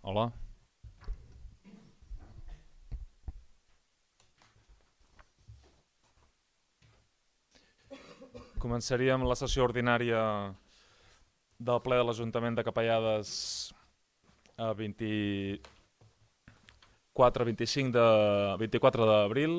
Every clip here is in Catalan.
Hola. Començaríem la sessió ordinària del ple de l'Ajuntament de Capellades a 24 d'abril.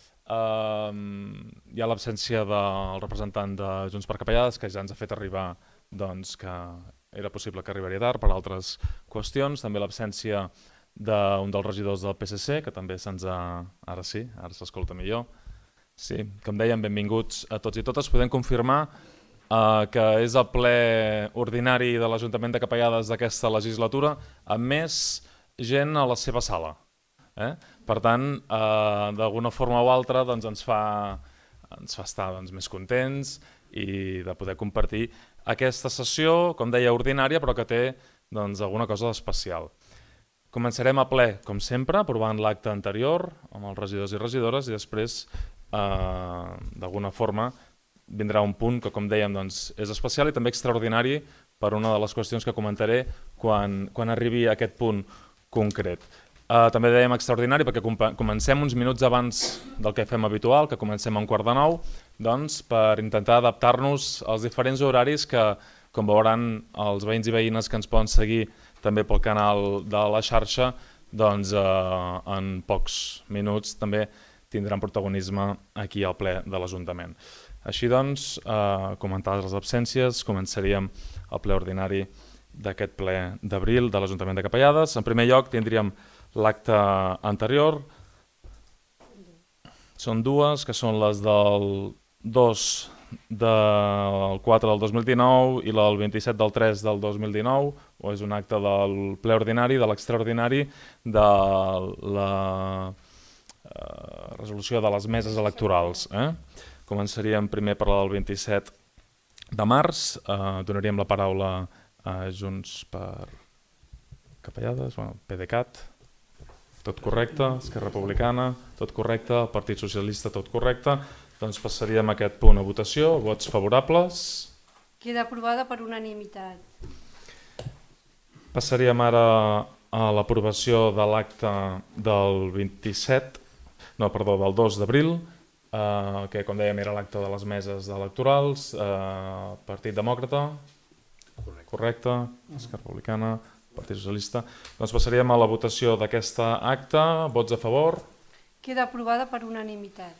Hi ha l'absència del representant de Junts per Capellades, que ja ens ha fet arribar que era possible que arribaria tard per altres qüestions. També l'absència d'un dels regidors del PSC, que també se'ns ha... Ara sí, ara s'escolta millor. Sí, com dèiem, benvinguts a tots i totes. Podem confirmar que és el ple ordinari de l'Ajuntament de Capellades d'aquesta legislatura amb més gent a la seva sala. Per tant, d'alguna forma o altra ens fa estar més contents i de poder compartir aquesta sessió, com deia, ordinària, però que té alguna cosa d'especial. Començarem a ple, com sempre, aprovant l'acte anterior amb els regidors i regidores i després, d'alguna forma, vindrà un punt que, com dèiem, és especial i també extraordinari per una de les qüestions que comentaré quan arribi a aquest punt concret. També dèiem extraordinari perquè comencem uns minuts abans del que fem habitual, que comencem a 8:45, per intentar adaptar-nos als diferents horaris que, com veuran els veïns i veïnes que ens poden seguir també pel canal de la xarxa, en pocs minuts també tindran protagonisme aquí al ple de l'Ajuntament. Així doncs, comentades les absències, començaríem el ple ordinari d'aquest ple d'abril de l'Ajuntament de Capellades. En primer lloc tindríem l'acte anterior. Són dues, que són les del 2 del 4 del 2019 i la del 27 del 3 del 2019, o és un acte del ple ordinari, de l'extraordinari, de la resolució de les meses electorals. Començaríem primer per la del 27 de març, donaríem la paraula a Junts per Capellades, PDeCAT, tot correcte, Esquerra Republicana, tot correcte, el Partit Socialista, tot correcte. Doncs passaríem a aquest punt a votació. Vots favorables? Queda aprovada per unanimitat. Passaríem ara a l'aprovació de l'acte del 2 d'abril, que, com dèiem, era l'acte de les meses electorals. Partit Demòcrata? Correcte. Esquerra Republicana? Partit Socialista. Doncs passaríem a la votació d'aquesta acta. Vots a favor? Queda aprovada per unanimitat.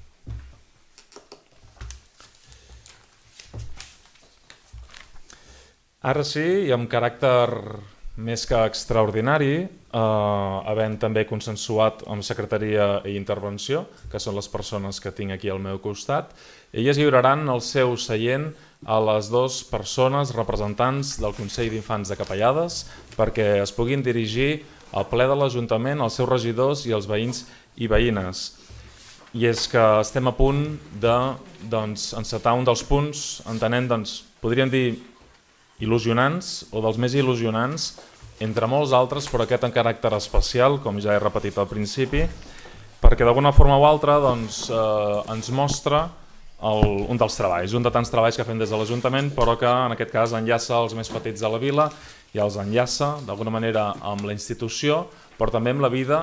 Ara sí, i amb caràcter més que extraordinari, havent també consensuat amb secretaria i intervenció, que són les persones que tinc aquí al meu costat, elles lliuraran el seu seient a les dues persones representants del Consell d'Infants de Capellades perquè es puguin dirigir al ple de l'Ajuntament, als seus regidors i als veïns i veïnes. I és que estem a punt d'encetar un dels punts, entenent, podríem dir, il·lusionants o dels més il·lusionants, entre molts altres, però aquest en caràcter especial, com ja he repetit al principi, perquè d'alguna forma o altra ens mostra un dels treballs, un de tants treballs que fem des de l'Ajuntament, però que en aquest cas enllaça els més petits de la vila i els enllaça d'alguna manera amb la institució, però també amb la vida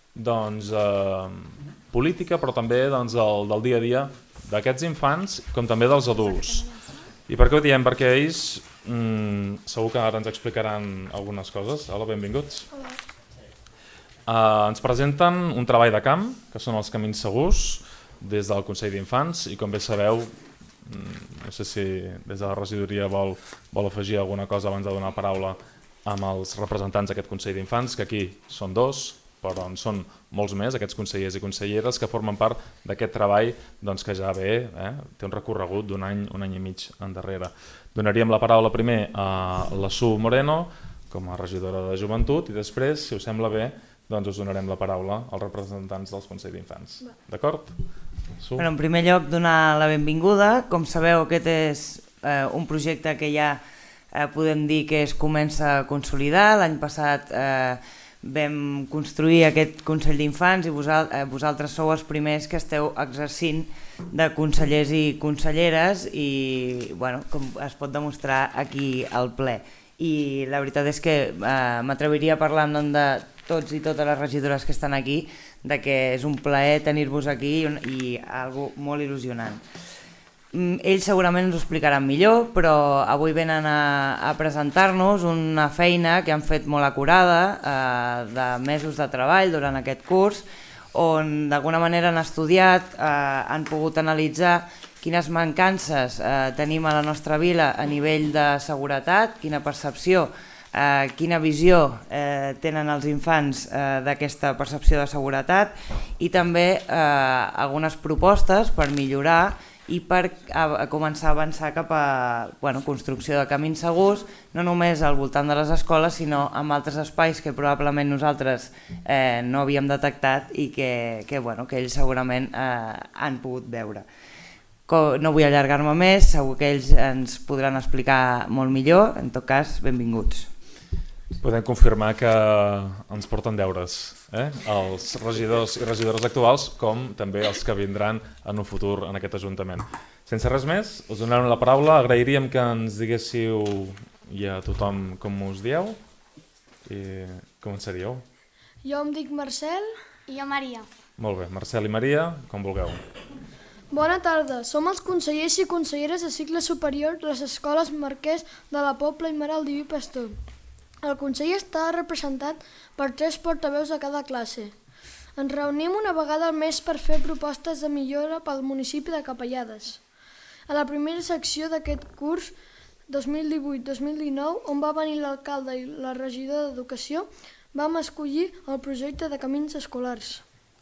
política, però també del dia a dia d'aquests infants com també dels adults. I per què ho diem? Perquè ells segur que ara ens explicaran algunes coses. Hola, benvinguts. Ens presenten un treball de camp, que són els camins segurs, des del Consell d'Infants, i com bé sabeu, no sé si des de la regidoria vol afegir alguna cosa abans de donar paraula amb els representants d'aquest Consell d'Infants, que aquí són dos, però en són molts més, aquests consellers i conselleres que formen part d'aquest treball que ja ve, té un recorregut d'un any, un any i mig endarrere. Donaríem la paraula primer a la Su Moreno, com a regidora de Joventut, i després, si us sembla bé, us donarem la paraula als representants dels Consells d'Infants. D'acord? En primer lloc, donar la benvinguda. Com sabeu, aquest és un projecte que ja podem dir que es comença a consolidar. L'any passat vam construir aquest Consell d'Infants i vosaltres sou els primers que esteu exercint de consellers i conselleres i com es pot demostrar aquí al ple. i la veritat és que m'atreviria a parlar en nom de tots i totes les regidores que estan aquí, de que és un plaer tenir-vos aquí i algo molt il·lusionant. Ells segurament ens ho explicaran millor, però avui venen a presentar-nos una feina que han fet molt acurada, de mesos de treball durant aquest curs, on d'alguna manera han estudiat, han pogut analitzar quines mancances tenim a la nostra vila a nivell de seguretat, quina percepció, quina visió tenen els infants d'aquesta percepció de seguretat i també algunes propostes per millorar i per començar a avançar cap a construcció de camins segurs, no només al voltant de les escoles, sinó en altres espais que probablement nosaltres no havíem detectat i que ells segurament han pogut veure. No vull allargar-me més, segur que ells ens podran explicar molt millor, en tot cas, benvinguts. Podem confirmar que ens porten deures, els regidors i regidores actuals, com també els que vindran en un futur en aquest Ajuntament. Sense res més, us donarem la paraula, agrairíem que ens diguéssiu ja a tothom com us dieu i començaríeu. Jo em dic Marcel. I jo Maria. Molt bé, Marcel i Maria, com vulgueu. Bona tarda, som els consellers i conselleres de cicle superior de les escoles Marquès de la Pobla i Mare del Diví Pastor. El Consell està representat per 3 portaveus de cada classe. Ens reunim una vegada al mes per fer propostes de millora pel municipi de Capellades. A la primera secció d'aquest curs 2018-2019, on va venir l'alcalde i la regidora d'Educació, vam escollir el projecte de camins escolars.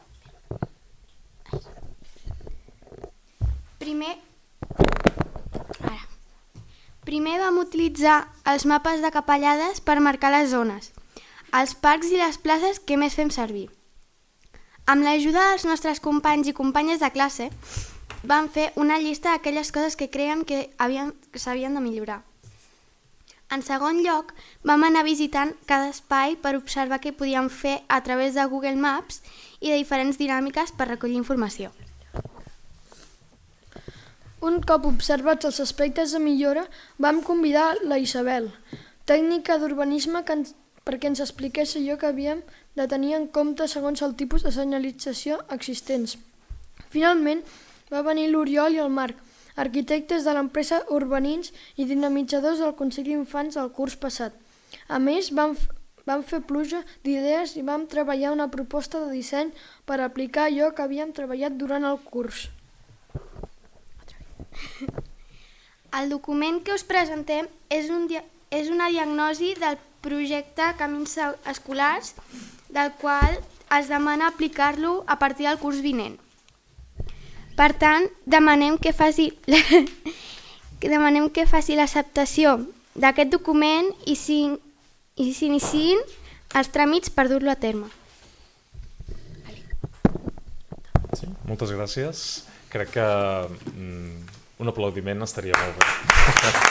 Primer vam utilitzar els mapes de Capellades per marcar les zones, els parcs i les places que més fem servir. Amb l'ajuda dels nostres companys i companyes de classe, vam fer una llista d'aquelles coses que creiem que s'havien de millorar. En segon lloc, vam anar visitant cada espai per observar què podíem fer a través de Google Maps i de diferents dinàmiques per recollir informació. Un cop observats els aspectes de millora, vam convidar la Isabel, tècnica d'urbanisme, perquè ens expliqués allò que havíem de tenir en compte segons el tipus de senyalització existents. Finalment, va venir l'Oriol i el Marc, arquitectes de l'empresa Urbanins i dinamitzadors del Consell d'Infants del curs passat. A més, vam fer pluja d'idees i vam treballar una proposta de disseny per aplicar allò que havíem treballat durant el curs. El document que us presentem és una diagnosi del projecte Camins Escolars, del qual es demana aplicar-lo a partir del curs vinent. Per tant, demanem que faci l'acceptació d'aquest document i s'iniciïn els tràmits per dur-lo a terme. Sí, moltes gràcies. Crec que un aplaudiment estaria molt bé.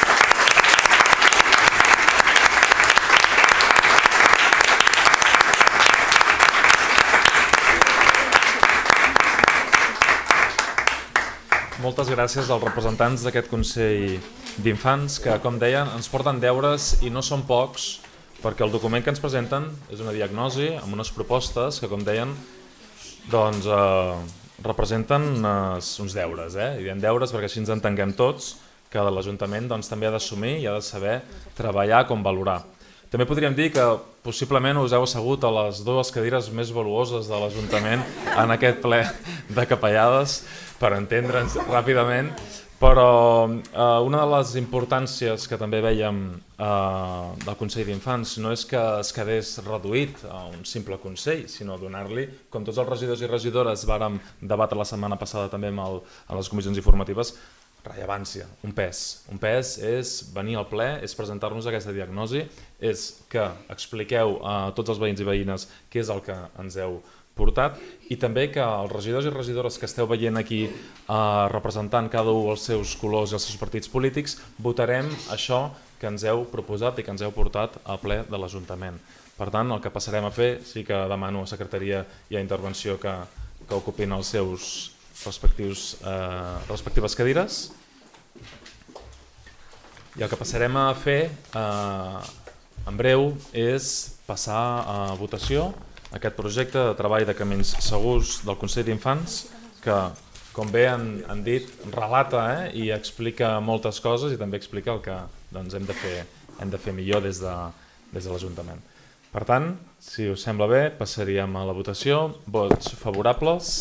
Moltes gràcies als representants d'aquest Consell d'Infants que, com deien, ens porten deures i no són pocs, perquè el document que ens presenten és una diagnosi amb unes propostes que, com deien, doncs representen uns deures. I diem deures perquè així ens entenguem tots, que l'Ajuntament també ha d'assumir i ha de saber treballar com valorar. També podríem dir que possiblement us heu assegut a les 2 cadires més valuoses de l'Ajuntament en aquest ple de Capellades, per entendre'ns ràpidament, però una de les importàncies que també veiem del Consell d'Infants no és que es quedés reduït a un simple Consell, sinó donar-li, com tots els regidors i regidores vàrem debatre la setmana passada també a les comissions informatives, rellevància, un pes. Un pes és venir al ple, és presentar-nos aquesta diagnosi, és que expliqueu a tots els veïns i veïnes què és el que ens heu portat i també que els regidors i regidores que esteu veient aquí representant cada un els seus colors i els seus partits polítics, votarem això que ens heu proposat i que ens heu portat al ple de l'Ajuntament. Per tant, el que passarem a fer, sí que demano a secretaria i a intervenció que ocupin els seus respectives cadires. I el que passarem a fer en breu és passar a votació aquest projecte de treball de camins segurs del Consell d'Infants, que, com bé han dit, relata i explica moltes coses i també explica el que hem de fer millor des de l'Ajuntament. Per tant, si us sembla bé, passaríem a la votació. Vots favorables?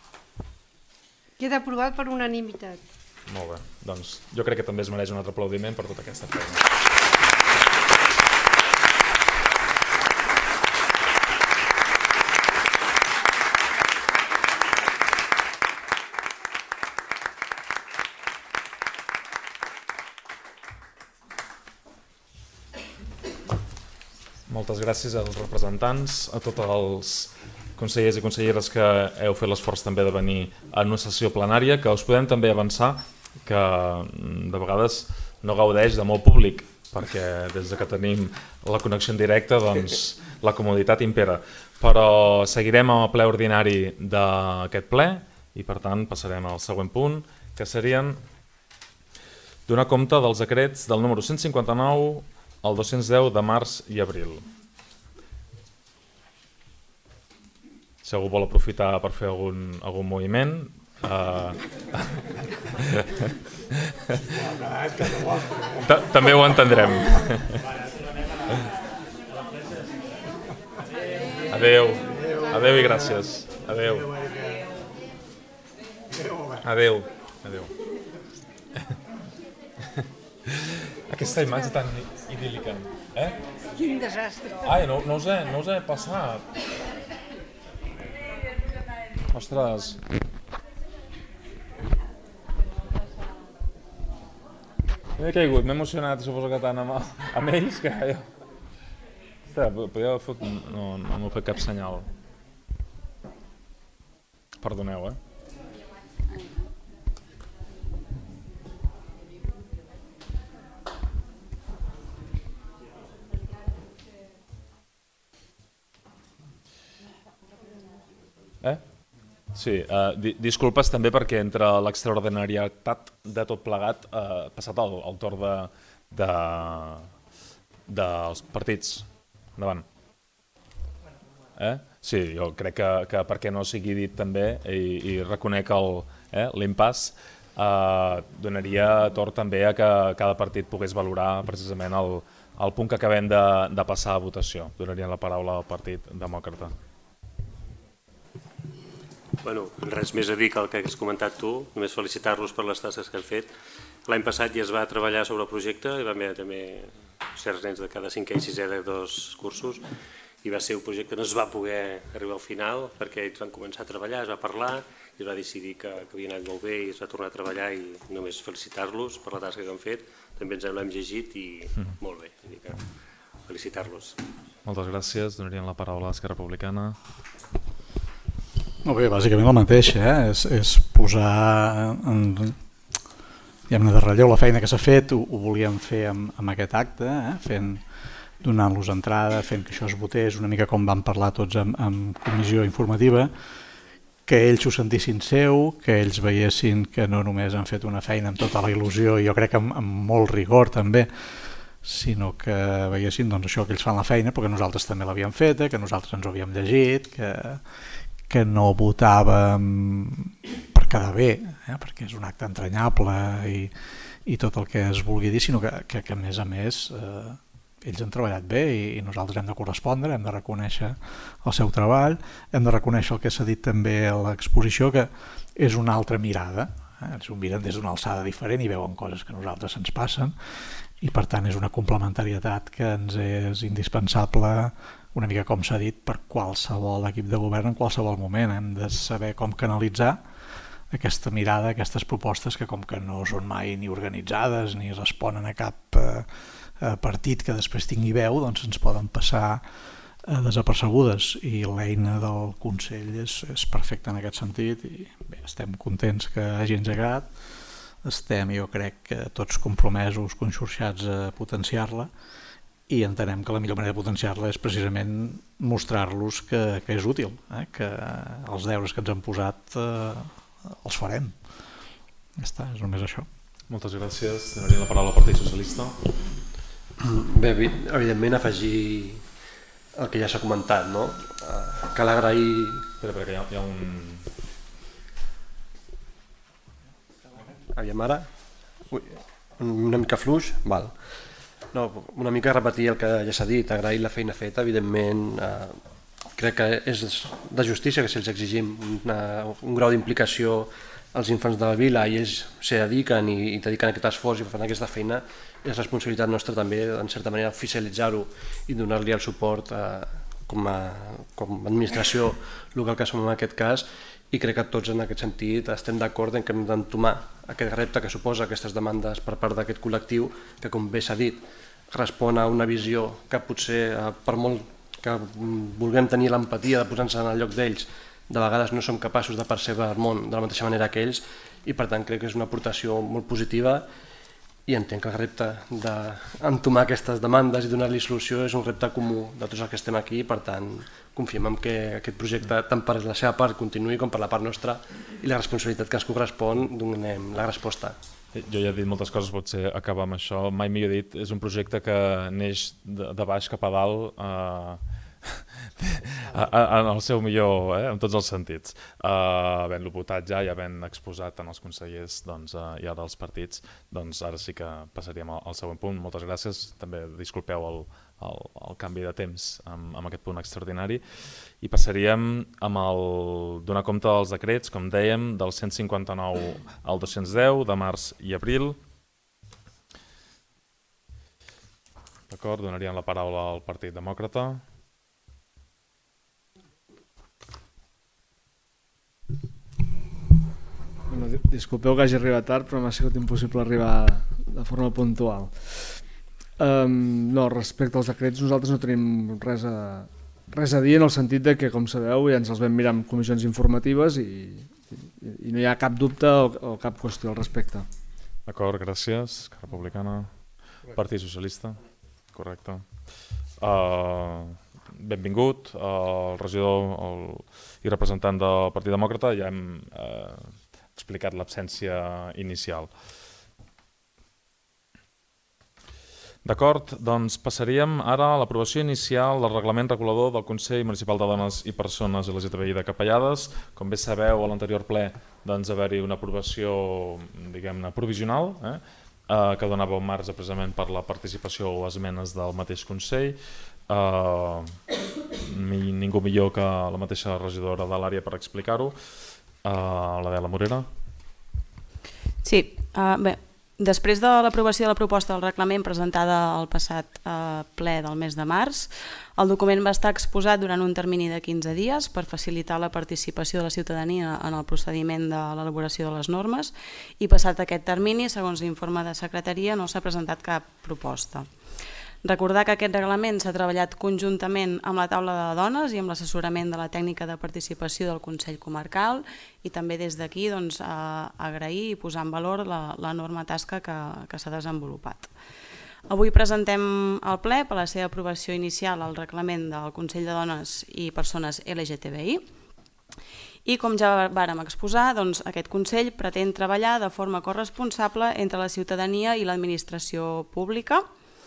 Queda aprovat per unanimitat. Molt bé, doncs jo crec que també es mereix un altre aplaudiment per tota aquesta feina. Moltes gràcies als representants, a tots els consellers i conselleres que heu fet l'esforç també de venir a una sessió plenària, que us podem també avançar que de vegades no gaudeix de molt públic, perquè des que tenim la connexió en directe doncs, la comoditat impera. Però seguirem amb el ple ordinari d'aquest ple i per tant passarem al següent punt, que serien donar compte dels decrets del número 159 al 210 de març i abril. Si algú vol aprofitar per fer algun moviment... També ho entendrem. Adéu. Adéu i gràcies. Adéu. Adéu. Adéu. Aquesta imatge tan idíl·lica. Quin desastre. Ai, no us he passat. Ostres. M'he caigut, m'he emocionat, suposo que tant amb ells que jo... Ostres, podria haver fet... No m'ho he fet cap senyal. Perdoneu, Sí, disculpes també perquè entre l'extraordinarietat de tot plegat ha passat el torn dels partits. Endavant. Sí, jo crec que perquè no sigui dit també i reconec l'impàs, donaria torn també a que cada partit pogués valorar precisament el punt que acabem de passar a votació. Donaria la paraula al Partit Demòcrata. Bueno, res més a dir que el que has comentat tu, només felicitar-los per les tasques que han fet. L'any passat ja es va treballar sobre el projecte, hi va haver també certs nens de cada 5è i 6è de 2 cursos, i va ser un projecte que no es va poder arribar al final perquè ells van començar a treballar, es va parlar i es va decidir que havia anat molt bé i es va tornar a treballar, i només felicitar-los per la tasca que han fet, també ens l'hem llegit i molt bé, felicitar-los. Moltes gràcies, donaríem la paraula a l'Esquerra Republicana. Molt bé, bàsicament el mateix, és posar de relleu la feina que s'ha fet, ho volíem fer amb aquest acte, donant-los entrada, fent que això es votés una mica com vam parlar tots en comissió informativa, que ells ho sentissin seu, que ells veiessin que no només han fet una feina amb tota la il·lusió, i jo crec que amb molt rigor també, sinó que veiessin això, que ells fan la feina perquè nosaltres també l'havíem feta, que nosaltres ens ho havíem llegit, que no votàvem per quedar bé, perquè és un acte entranyable i tot el que es vulgui dir, sinó que a més ells han treballat bé i nosaltres hem de correspondre, hem de reconèixer el seu treball, hem de reconèixer el que s'ha dit també a l'exposició, que és una altra mirada, ells ho miren des d'una alçada diferent i veuen coses que a nosaltres ens passen, i per tant és una complementarietat que ens és indispensable, una mica com s'ha dit, per qualsevol equip de govern en qualsevol moment. Hem de saber com canalitzar aquesta mirada, aquestes propostes que com que no són mai ni organitzades ni responen a cap partit que després tingui veu, doncs ens poden passar desapercebudes, i l'eina del Consell és perfecta en aquest sentit, i bé, estem contents que hagi engegat, estem jo crec que tots compromesos, conxorxats a potenciar-la, i entenem que la millor manera de potenciar-la és precisament mostrar-los que és útil, que els deures que ens han posat els farem. Ja està, és només això. Moltes gràcies. Donaria la paraula al Partit Socialista. Bé, evidentment afegir el que ja s'ha comentat, no? Cal agrair... Espera, que hi ha un... Aviam ara? Ui, una mica fluix? Val. No, una mica repetir el que ja s'ha dit, agrair la feina feta, evidentment crec que és de justícia que si els exigim un grau d'implicació als infants de la vila i ells s'hi dediquen i dediquen aquest esforç i fan aquesta feina, és responsabilitat nostra també, en certa manera, oficialitzar-ho i donar-li el suport com a administració local que som en aquest cas, i crec que tots en aquest sentit estem d'acord en que hem d'entomar aquest repte que suposa aquestes demandes per part d'aquest col·lectiu que, com bé s'ha dit, respon a una visió que potser, per molt que vulguem tenir l'empatia de posar-nos en el lloc d'ells, de vegades no som capaços de percebre el món de la mateixa manera que ells, i per tant crec que és una aportació molt positiva i entenc que el repte d'entomar aquestes demandes i donar-li solució és un repte comú de tots els que estem aquí, per tant confiem en que aquest projecte, tant per la seva part, continuï com per la part nostra, i la responsabilitat que ens correspon donem la resposta. Jo ja he dit moltes coses, potser acabar amb això. Mai millor dit, és un projecte que neix de baix cap a dalt en el seu millor, en tots els sentits. Havent-lo votat ja i havent exposat en els consellers i ara els partits, doncs ara sí que passaríem al següent punt. Moltes gràcies, també disculpeu el canvi de temps amb aquest punt extraordinari, i passaríem amb el donar compte dels decrets, com dèiem, del 159 al 210 de març i abril. D'acord, donaríem la paraula al Partit Demòcrata. Disculpeu que hagi arribat tard, però m'ha sigut impossible arribar de forma puntual. No, respecte als decrets nosaltres no tenim res a dir, en el sentit de que, com sabeu, ja ens els vam mirar en comissions informatives i no hi ha cap dubte o cap qüestió al respecte. D'acord, gràcies. Esquerra Republicana. Partit Socialista. Correcte. Benvingut, el regidor i representant del Partit Demòcrata. Ja hem explicat l'absència inicial. D'acord, doncs passaríem ara a l'aprovació inicial del reglament regulador del Consell Municipal de Dones i Persones LGTBI de Capellades. Com bé sabeu, a l'anterior ple va haver-hi una aprovació, diguem-ne, provisional, que donava un marge precisament per la participació o esmenes del mateix Consell. Ningú millor que la mateixa regidora de l'àrea per explicar-ho. L'Adela Morera. Sí, bé, després de l'aprovació de la proposta del reglament presentada al passat ple del mes de març, el document va estar exposat durant un termini de 15 dies per facilitar la participació de la ciutadania en el procediment de l'elaboració de les normes, i passat aquest termini, segons l'informe de secretaria, no s'ha presentat cap proposta. Recordar que aquest reglament s'ha treballat conjuntament amb la taula de dones i amb l'assessorament de la tècnica de participació del Consell Comarcal, i també des d'aquí agrair i posar en valor l'enorme tasca que s'ha desenvolupat. Avui presentem al ple per a la seva aprovació inicial el reglament del Consell de Dones i Persones LGTBI, i com ja vàrem exposar, aquest Consell pretén treballar de forma corresponsable entre la ciutadania i l'administració pública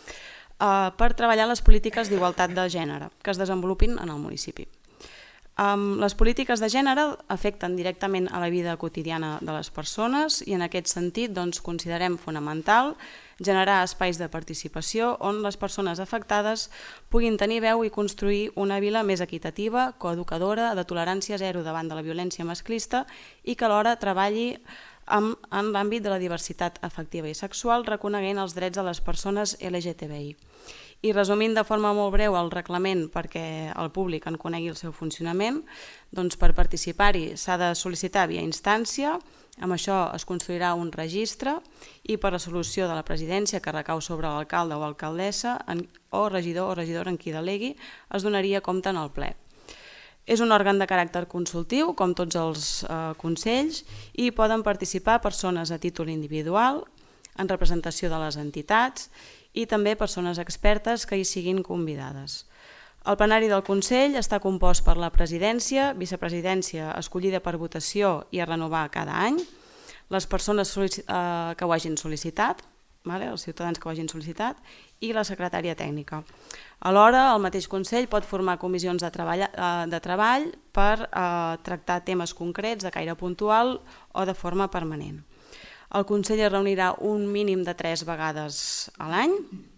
per treballar les polítiques d'igualtat de gènere que es desenvolupin en el municipi. Les polítiques de gènere afecten directament a la vida quotidiana de les persones, i en aquest sentit considerem fonamental generar espais de participació on les persones afectades puguin tenir veu i construir una vila més equitativa, coeducadora, de tolerància zero davant de la violència masclista, i que alhora treballi en l'àmbit de la diversitat afectiva i sexual, reconeguent els drets de les persones LGTBI. I resumint de forma molt breu el reglament perquè el públic en conegui el seu funcionament, per participar-hi s'ha de sol·licitar via instància, amb això es construirà un registre, i per resolució de la presidència que recau sobre l'alcalde o alcaldessa o regidor o regidora en qui delegui, es donaria compte en el ple. És un òrgan de caràcter consultiu, com tots els consells, i poden participar persones a títol individual, en representació de les entitats, i també persones expertes que hi siguin convidades. El plenari del Consell està compost per la presidència, vicepresidència escollida per votació i a renovar cada any, les persones que ho hagin sol·licitat, els ciutadans que ho hagin sol·licitat, i la secretària tècnica. Alhora, el mateix Consell pot formar comissions de treball per tractar temes concrets de caire puntual o de forma permanent. El Consell es reunirà un mínim de 3 vegades a l'any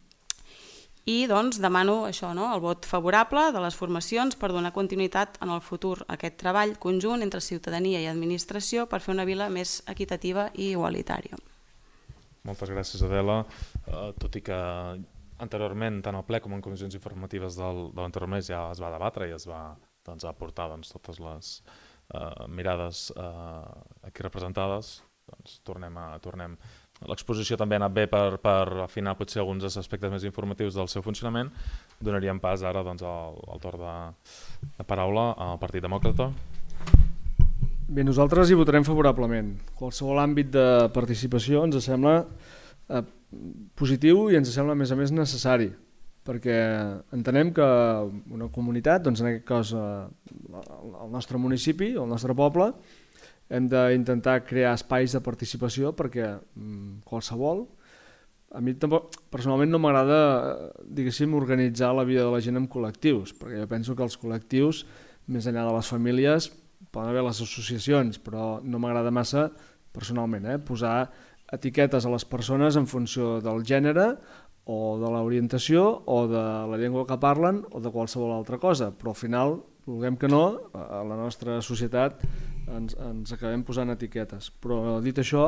i doncs demano això, el vot favorable de les formacions per donar continuïtat en el futur a aquest treball conjunt entre ciutadania i administració per fer una vila més equitativa i igualitària. Moltes gràcies, Adela. Tot i que anteriorment, tant al ple com en comissions informatives de l'anterior mes ja es va debatre i es va aportar totes les mirades aquí representades, tornem. L'exposició també ha anat bé per afinar potser alguns aspectes més informatius del seu funcionament. Donaríem pas ara al torn de paraula al Partit Demòcrata. Bé, nosaltres hi votarem favorablement. Qualsevol àmbit de participació ens sembla positiu i ens sembla a més necessari, perquè entenem que una comunitat, en aquest cas el nostre municipi, el nostre poble, hem d'intentar crear espais de participació perquè qualsevol... A mi personalment no m'agrada, diguéssim, organitzar la vida de la gent en col·lectius, perquè jo penso que els col·lectius, més enllà de les famílies, poden haver les associacions, però no m'agrada massa, personalment, posar etiquetes a les persones en funció del gènere o de l'orientació o de la llengua que parlen o de qualsevol altra cosa, però al final, vulguem que no, a la nostra societat ens acabem posant etiquetes. Però dit això,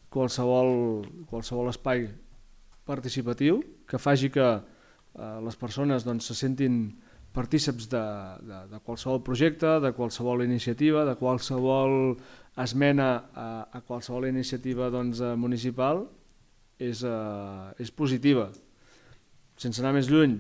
qualsevol espai participatiu que faci que les persones se sentin partíceps de qualsevol projecte, de qualsevol iniciativa, de qualsevol esmena a qualsevol iniciativa municipal és positiva. Sense anar més lluny,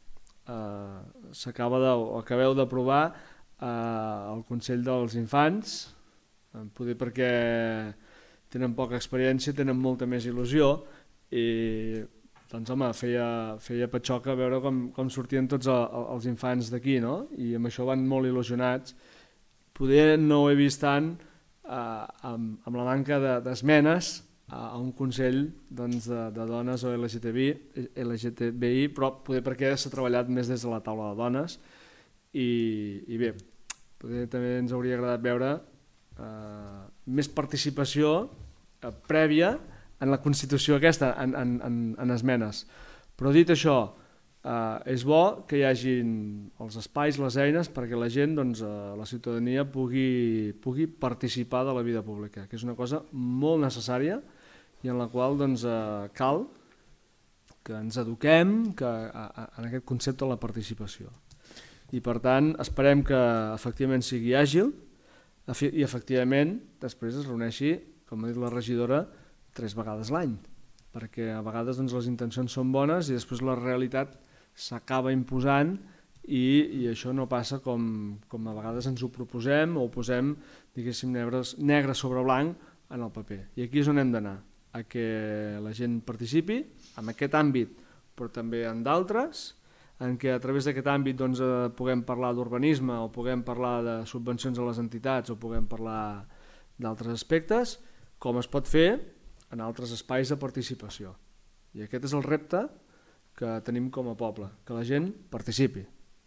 acabeu d'aprovar el Consell dels Infants, poder perquè tenen poca experiència, tenen molta més il·lusió i doncs home, feia patxoca veure com sortien tots els infants d'aquí, no? I amb això van molt il·lusionats. Poder no ho he vist tant amb la manca d'esmenes a un Consell de dones o LGTBI, però poder perquè s'ha treballat més des de la taula de dones i bé, poder també ens hauria agradat veure més participació prèvia en la Constitució aquesta, en esmenes. Però dit això, és bo que hi hagin els espais, les eines, perquè la gent, la ciutadania, pugui participar de la vida pública, que és una cosa molt necessària i en la qual cal que ens eduquem en aquest concepte de la participació. I per tant, esperem que efectivament sigui àgil i efectivament després es reuneixi, com ha dit la regidora, 3 vegades l'any, perquè a vegades les intencions són bones i després la realitat s'acaba imposant i això no passa com a vegades ens ho proposem o ho posem, diguéssim, negre sobre blanc en el paper. I aquí és on hem d'anar, a que la gent participi en aquest àmbit, però també en d'altres, en què a través d'aquest àmbit puguem parlar d'urbanisme o puguem parlar de subvencions a les entitats o puguem parlar d'altres aspectes, com es pot fer en altres espais de participació. I aquest és el repte que tenim com a poble, que la gent participi.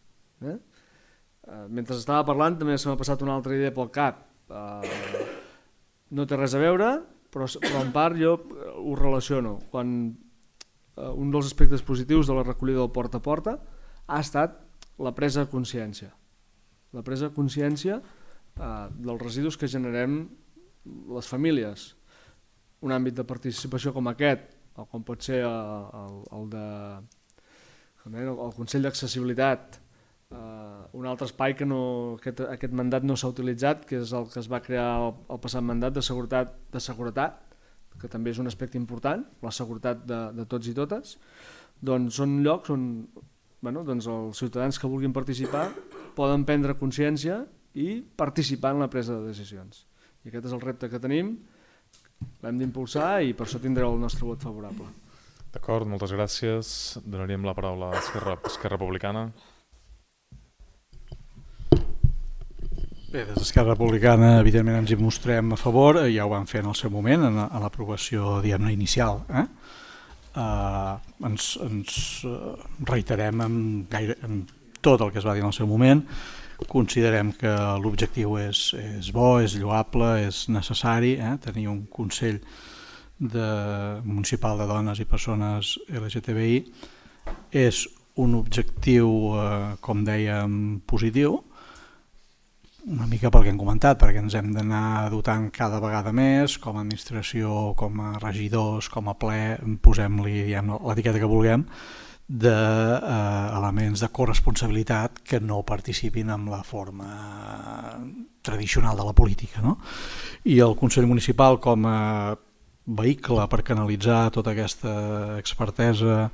Mentre estava parlant també se m'ha passat una altra idea pel cap. No té res a veure, però en part jo ho relaciono. Quan un dels aspectes positius de la recollida del porta a porta ha estat la presa de consciència. La presa de consciència dels residus que generem les famílies. Un àmbit de participació com aquest, o com pot ser el Consell d'Accessibilitat, un altre espai que aquest mandat no s'ha utilitzat, que és el que es va crear el passat mandat de seguretat, que també és un aspecte important, la seguretat de tots i totes, doncs són llocs on els ciutadans que vulguin participar poden prendre consciència i participar en la presa de decisions. I aquest és el repte que tenim, l'hem d'impulsar i per això tindreu el nostre vot favorable. D'acord, moltes gràcies. Donaríem la paraula a Esquerra Republicana. Bé, des d'Esquerra Republicana evidentment ens hi mostrem a favor, ja ho vam fer en el seu moment, en l'aprovació inicial. Ens reiterem en tot el que es va dir en el seu moment. Considerem que l'objectiu és bo, és lloable, és necessari, tenir un Consell Municipal de Dones i Persones LGTBI és un objectiu, com dèiem, positiu, una mica pel que hem comentat, perquè ens hem d'anar dotant cada vegada més, com a administració, com a regidors, com a ple, posem-li l'etiqueta que vulguem, d'elements de corresponsabilitat que no participin en la forma tradicional de la política. I el Consell Municipal, com a vehicle per canalitzar tota aquesta expertesa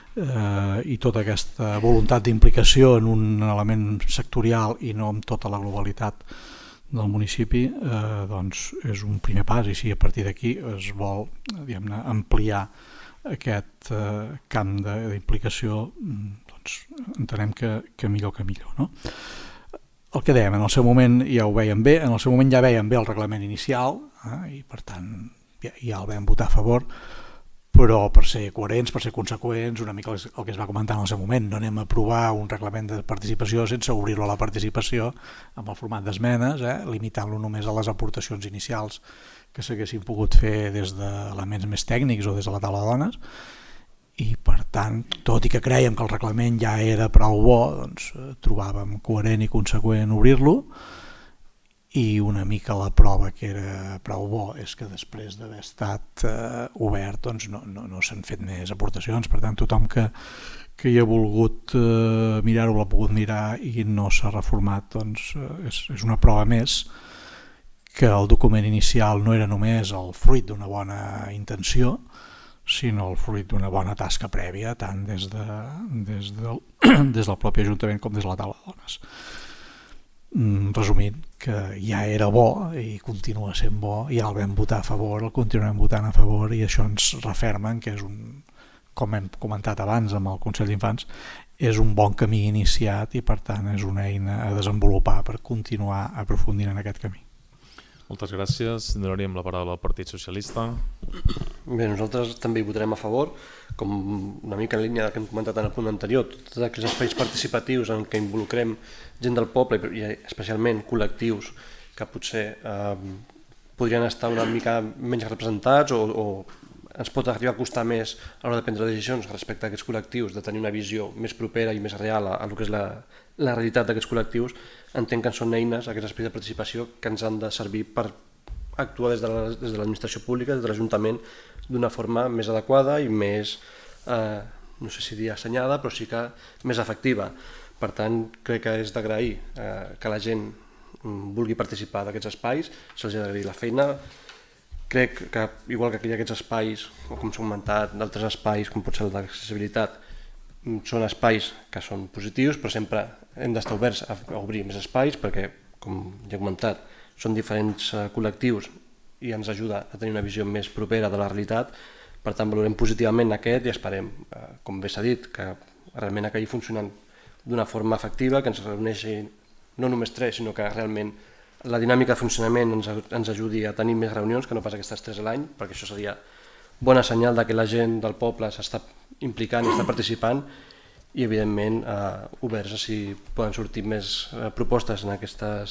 i tota aquesta voluntat d'implicació en un element sectorial i no amb tota la globalitat del municipi, doncs és un primer pas, i si a partir d'aquí es vol ampliar aquest camp d'implicació, doncs entenem que millor que millor. El que dèiem, en el seu moment ja ho veiem bé, en el seu moment ja veiem bé el reglament inicial, i per tant ja el vam votar a favor, però per ser coherents, per ser conseqüents, una mica el que es va comentar en el seu moment, no anem a aprovar un reglament de participació sense obrir-lo a la participació amb el format d'esmenes, limitant-lo només a les aportacions inicials que s'haguessin pogut fer des d'elements més tècnics o des de la taula de dones, i per tant, tot i que crèiem que el reglament ja era prou bo, doncs trobàvem coherent i conseqüent obrir-lo, i una mica la prova que era prou bo és que després d'haver estat obert doncs no s'han fet més aportacions. Per tant, tothom que hi ha volgut mirar-ho l'ha pogut mirar i no s'ha reformat, doncs és una prova més que el document inicial no era només el fruit d'una bona intenció, sinó el fruit d'una bona tasca prèvia, tant des del propi Ajuntament com des de la taula de dones. Resumint, que ja era bo i continua sent bo, ja el vam votar a favor, el continuem votant a favor, i això ens referma que és com hem comentat abans amb el Consell d'Infants, és un bon camí iniciat i per tant és una eina a desenvolupar per continuar aprofundint en aquest camí. Moltes gràcies. Donaríem la paraula al Partit Socialista. Bé, nosaltres també hi votarem a favor, com una mica en línia del que hem comentat en el punt anterior, tots aquests espais participatius en què involucrem gent del poble i especialment col·lectius que potser podrien estar una mica menys representats o ens pot arribar a costar més a l'hora de prendre decisions respecte a aquests col·lectius, de tenir una visió més propera i més real a el que és la realitat d'aquests col·lectius. Entenc que són eines, aquests espais de participació, que ens han de servir per actuar des de l'administració pública, des de l'Ajuntament, d'una forma més adequada i més, no sé si dir assenyada, però sí que més efectiva. Per tant, crec que és d'agrair que la gent vulgui participar d'aquests espais, se'ls ha d'agrair la feina. Crec que, igual que hi ha aquests espais, o com s'ha comentat, d'altres espais, com pot ser el d'accessibilitat, són espais que són positius, però sempre hem d'estar oberts a obrir més espais perquè, com ja he comentat, són diferents col·lectius i ens ajuda a tenir una visió més propera de la realitat. Per tant, valorem positivament aquest i esperem, com bé s'ha dit, que realment acabi funcionant d'una forma efectiva, que ens reuneixi no només 3, sinó que realment la dinàmica de funcionament ens ajudi a tenir més reunions, que no pas aquestes 3 a l'any, perquè això seria bona senyal que la gent del poble s'està implicant i està participant, i evidentment oberts a si poden sortir més propostes en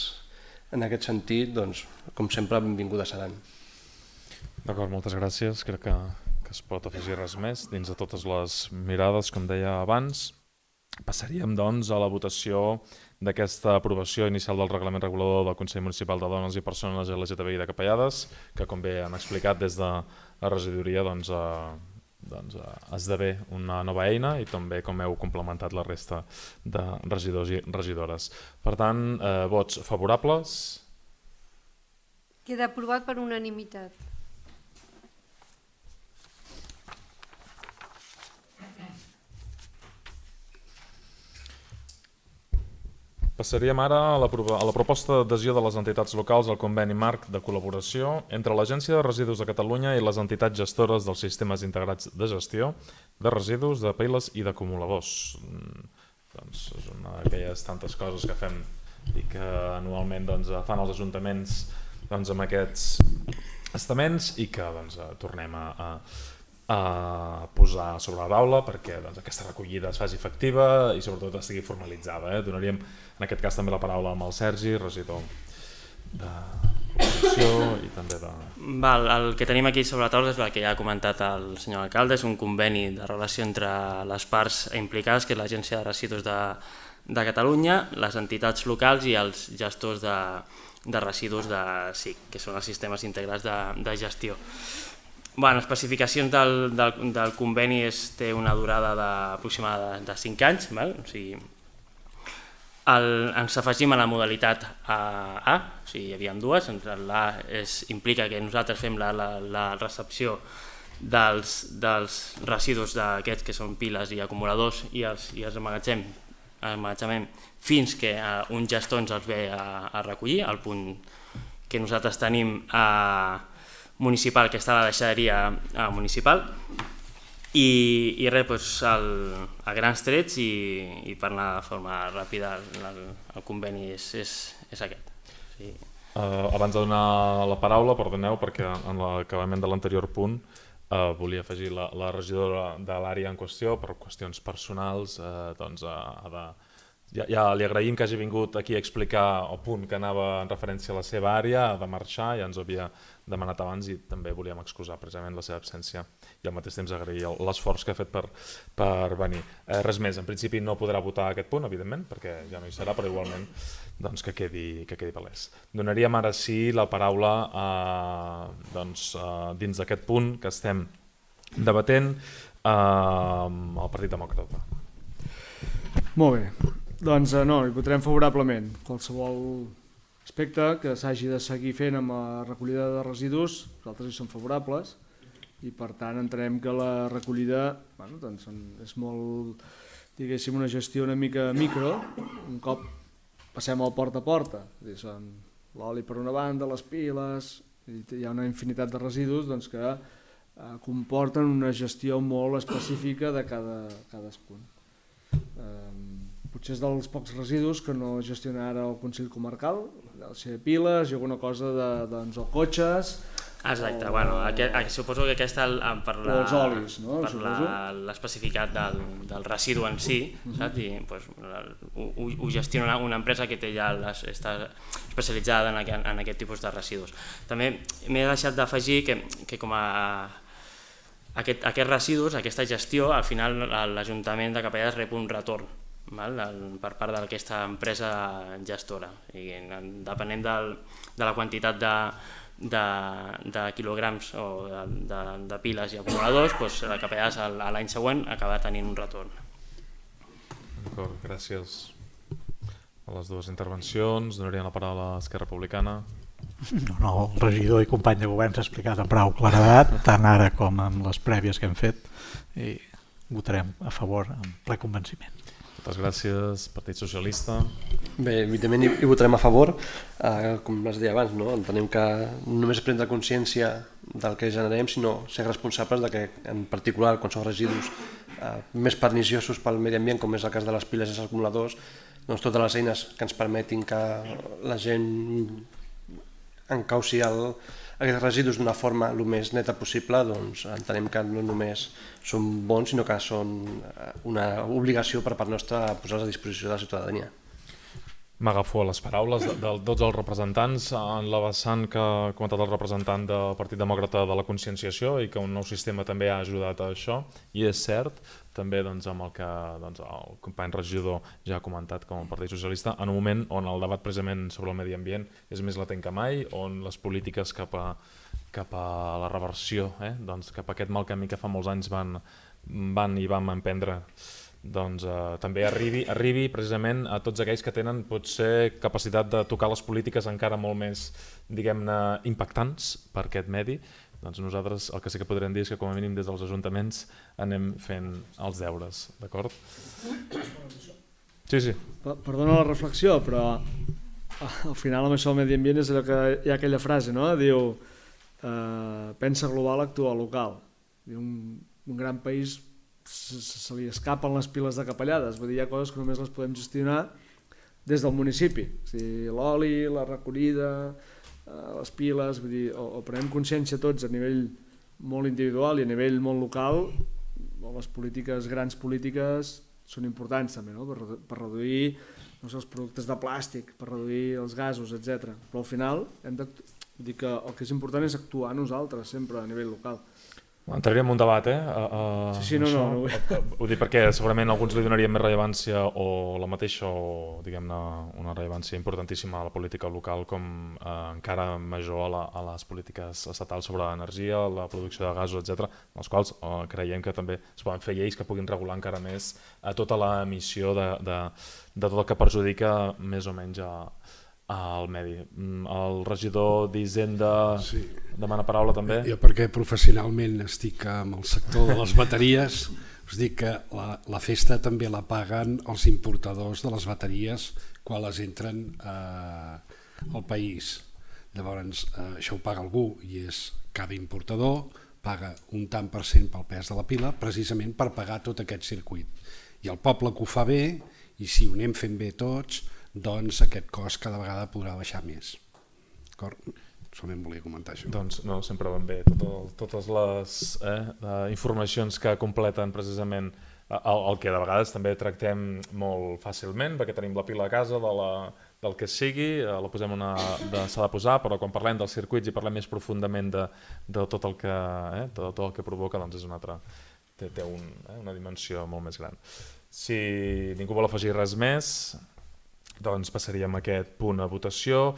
aquest sentit, doncs com sempre benvingudes seran. D'acord, moltes gràcies. Crec que es pot afegir res més dins de totes les mirades, com deia abans. Passaríem doncs a la votació d'aquesta aprovació inicial del reglament regulador del Consell Municipal de Dones i Persones LGTBI de Capellades, que com bé han explicat des de la regidoria esdevé una nova eina i també com heu complementat la resta de regidors i regidores. Per tant, vots favorables? Queda aprovat per unanimitat. Passaríem ara a la proposta d'adhesió de les entitats locals al conveni marc de col·laboració entre l'Agència de Residus de Catalunya i les entitats gestores dels sistemes integrats de gestió de residus, de piles i d'acumuladors. Doncs és una d'aquelles tantes coses que fem i que anualment fan els ajuntaments amb aquests estaments i que tornem a posar sobre la taula perquè aquesta recollida es faci efectiva i sobretot estigui formalitzada. Donaríem en aquest cas també la paraula amb el Sergi, regidor de Cooperació i també de... El que tenim aquí sobre la taula és el que ja ha comentat el senyor alcalde, és un conveni de relació entre les parts implicades, que és l'Agència de Residus de Catalunya, les entitats locals i els gestors de residus de SIC, que són els sistemes integrats de gestió. Les especificacions del conveni té una durada aproximada de 5 anys, o sigui, ens afegim a la modalitat A, o sigui, hi havia dues, l'A implica que nosaltres fem la recepció dels residus d'aquests que són piles i acumuladors i els emmagatzemem fins que un gestor ens els ve a recollir, al punt que nosaltres tenim municipal, que està a la deixaderia municipal. I res, a grans trets i per anar de forma ràpida, el conveni és aquest. Abans de donar la paraula, perdoneu, perquè en l'acabament de l'anterior punt volia afegir la regidora de l'àrea en qüestió, per qüestions personals, ja li agraïm que hagi vingut aquí a explicar el punt que anava en referència a la seva àrea, ha de marxar, ja ens ho havia demanat abans i també volíem excusar precisament la seva absència i al mateix temps agrair l'esforç que ha fet per venir. Res més, en principi no podrà votar aquest punt, evidentment, perquè ja no hi serà, però igualment que quedi palès. Donaríem ara sí la paraula dins d'aquest punt que estem debatent al Partit Demòcrata. Molt bé. Doncs no, hi votarem favorablement. Qualsevol aspecte que s'hagi de seguir fent amb la recollida de residus, nosaltres hi som favorables i per tant entenem que la recollida és molt, diguéssim, una gestió una mica micro, un cop passem al porta a porta, són l'oli per una banda, les piles, hi ha una infinitat de residus que comporten una gestió molt específica de cadascun. Potser és dels pocs residus que no gestiona ara el Consell Comarcal, ser piles i alguna cosa de cotxes. Exacte, suposo que aquesta per l'especificat del residu en si, i ho gestiona una empresa que està especialitzada en aquest tipus de residus. També m'he deixat d'afegir que com a aquests residus, aquesta gestió, al final l'Ajuntament de Capellades rep un retorn per part d'aquesta empresa gestora. Depenent de la quantitat de quilograms o de piles i acumuladors, la Capellades l'any següent acaba tenint un retorn. D'acord, gràcies a les dues intervencions. Donaria la paraula a Esquerra Republicana. No, el regidor i company de govern s'ha explicat amb prou claredat, tant ara com amb les prèvies que hem fet, i votarem a favor amb ple convenciment. Moltes gràcies. Partit Socialista. Bé, evidentment hi votarem a favor, com es deia abans, entenem que no només prendre consciència del que generem, sinó ser responsables de que, en particular, quan són residus més perniciosos pel medi ambient, com és el cas de les piles i els acumuladors, totes les eines que ens permetin que la gent encauci aquests residus d'una forma el més neta possible, entenem que no només són bons, sinó que són una obligació per part nostra posar-los a disposició de la ciutadania. M'agafo a les paraules de tots els representants en la vessant que ha comentat el representant del Partit Demòcrata de la conscienciació i que un nou sistema també ha ajudat a això, i és cert, també amb el que el company regidor ja ha comentat com a Partit Socialista, en un moment on el debat precisament sobre el medi ambient és més latent que mai, on les polítiques cap a la reversió, cap a aquest mal camí que fa molts anys vam emprendre, també arribi precisament a tots aquells que tenen potser capacitat de tocar les polítiques encara molt més, diguem-ne, impactants per aquest medi. Nosaltres el que sí que podrem dir és que com a mínim des dels ajuntaments anem fent els deures, d'acord? Sí. Perdona la reflexió, però al final amb això del medi ambient és allò que hi ha aquella frase, no? Diu, pensa global, actua local. Un gran país se li escapen les piles de Capellades, vull dir, hi ha coses que només les podem gestionar des del municipi, l'oli, la recollida, les piles, vull dir, o prenem consciència tots a nivell molt individual i a nivell molt local, les polítiques, grans polítiques, són importants també, no? Per reduir els productes de plàstic, per reduir els gasos, etc. Però al final hem de dir que el que és important és actuar nosaltres sempre a nivell local. Entraríem en un debat, Sí, no. Ho dic perquè segurament alguns li donarien més rellevància o la mateixa o diguem-ne una rellevància importantíssima a la política local com encara major a les polítiques estatals sobre l'energia, la producció de gasos, etc., els quals creiem que també es poden fer lleis que puguin regular encara més tota l'emissió de tot el que perjudica més o menys al medi. El regidor d'Hisenda demana paraula també. Jo perquè professionalment estic amb el sector de les bateries, us dic que la festa també la paguen els importadors de les bateries quan les entren al país. Llavors això ho paga algú i és cada importador paga un tant per cent pel pes de la pila precisament per pagar tot aquest circuit. I el poble que ho fa bé, i si ho anem fent bé tots, doncs aquest cost cada vegada podrà baixar més. D'acord? Solament volia comentar això. Doncs no, sempre van bé totes les informacions que completen precisament el que de vegades també tractem molt fàcilment, perquè tenim la pila a casa del que sigui, la posem s'ha de posar, però quan parlem dels circuits i parlem més profundament de tot el que provoca, doncs és una altra, té una dimensió molt més gran. Si ningú vol afegir res més, doncs passaríem a aquest punt a votació.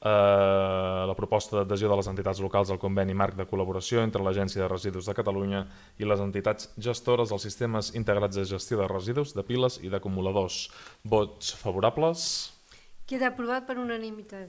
La proposta d'adhesió de les entitats locals al conveni marc de col·laboració entre l'Agència de Residus de Catalunya i les entitats gestores dels sistemes integrats de gestió de residus, de piles i d'acumuladors. Vots favorables? Queda aprovat per unanimitat.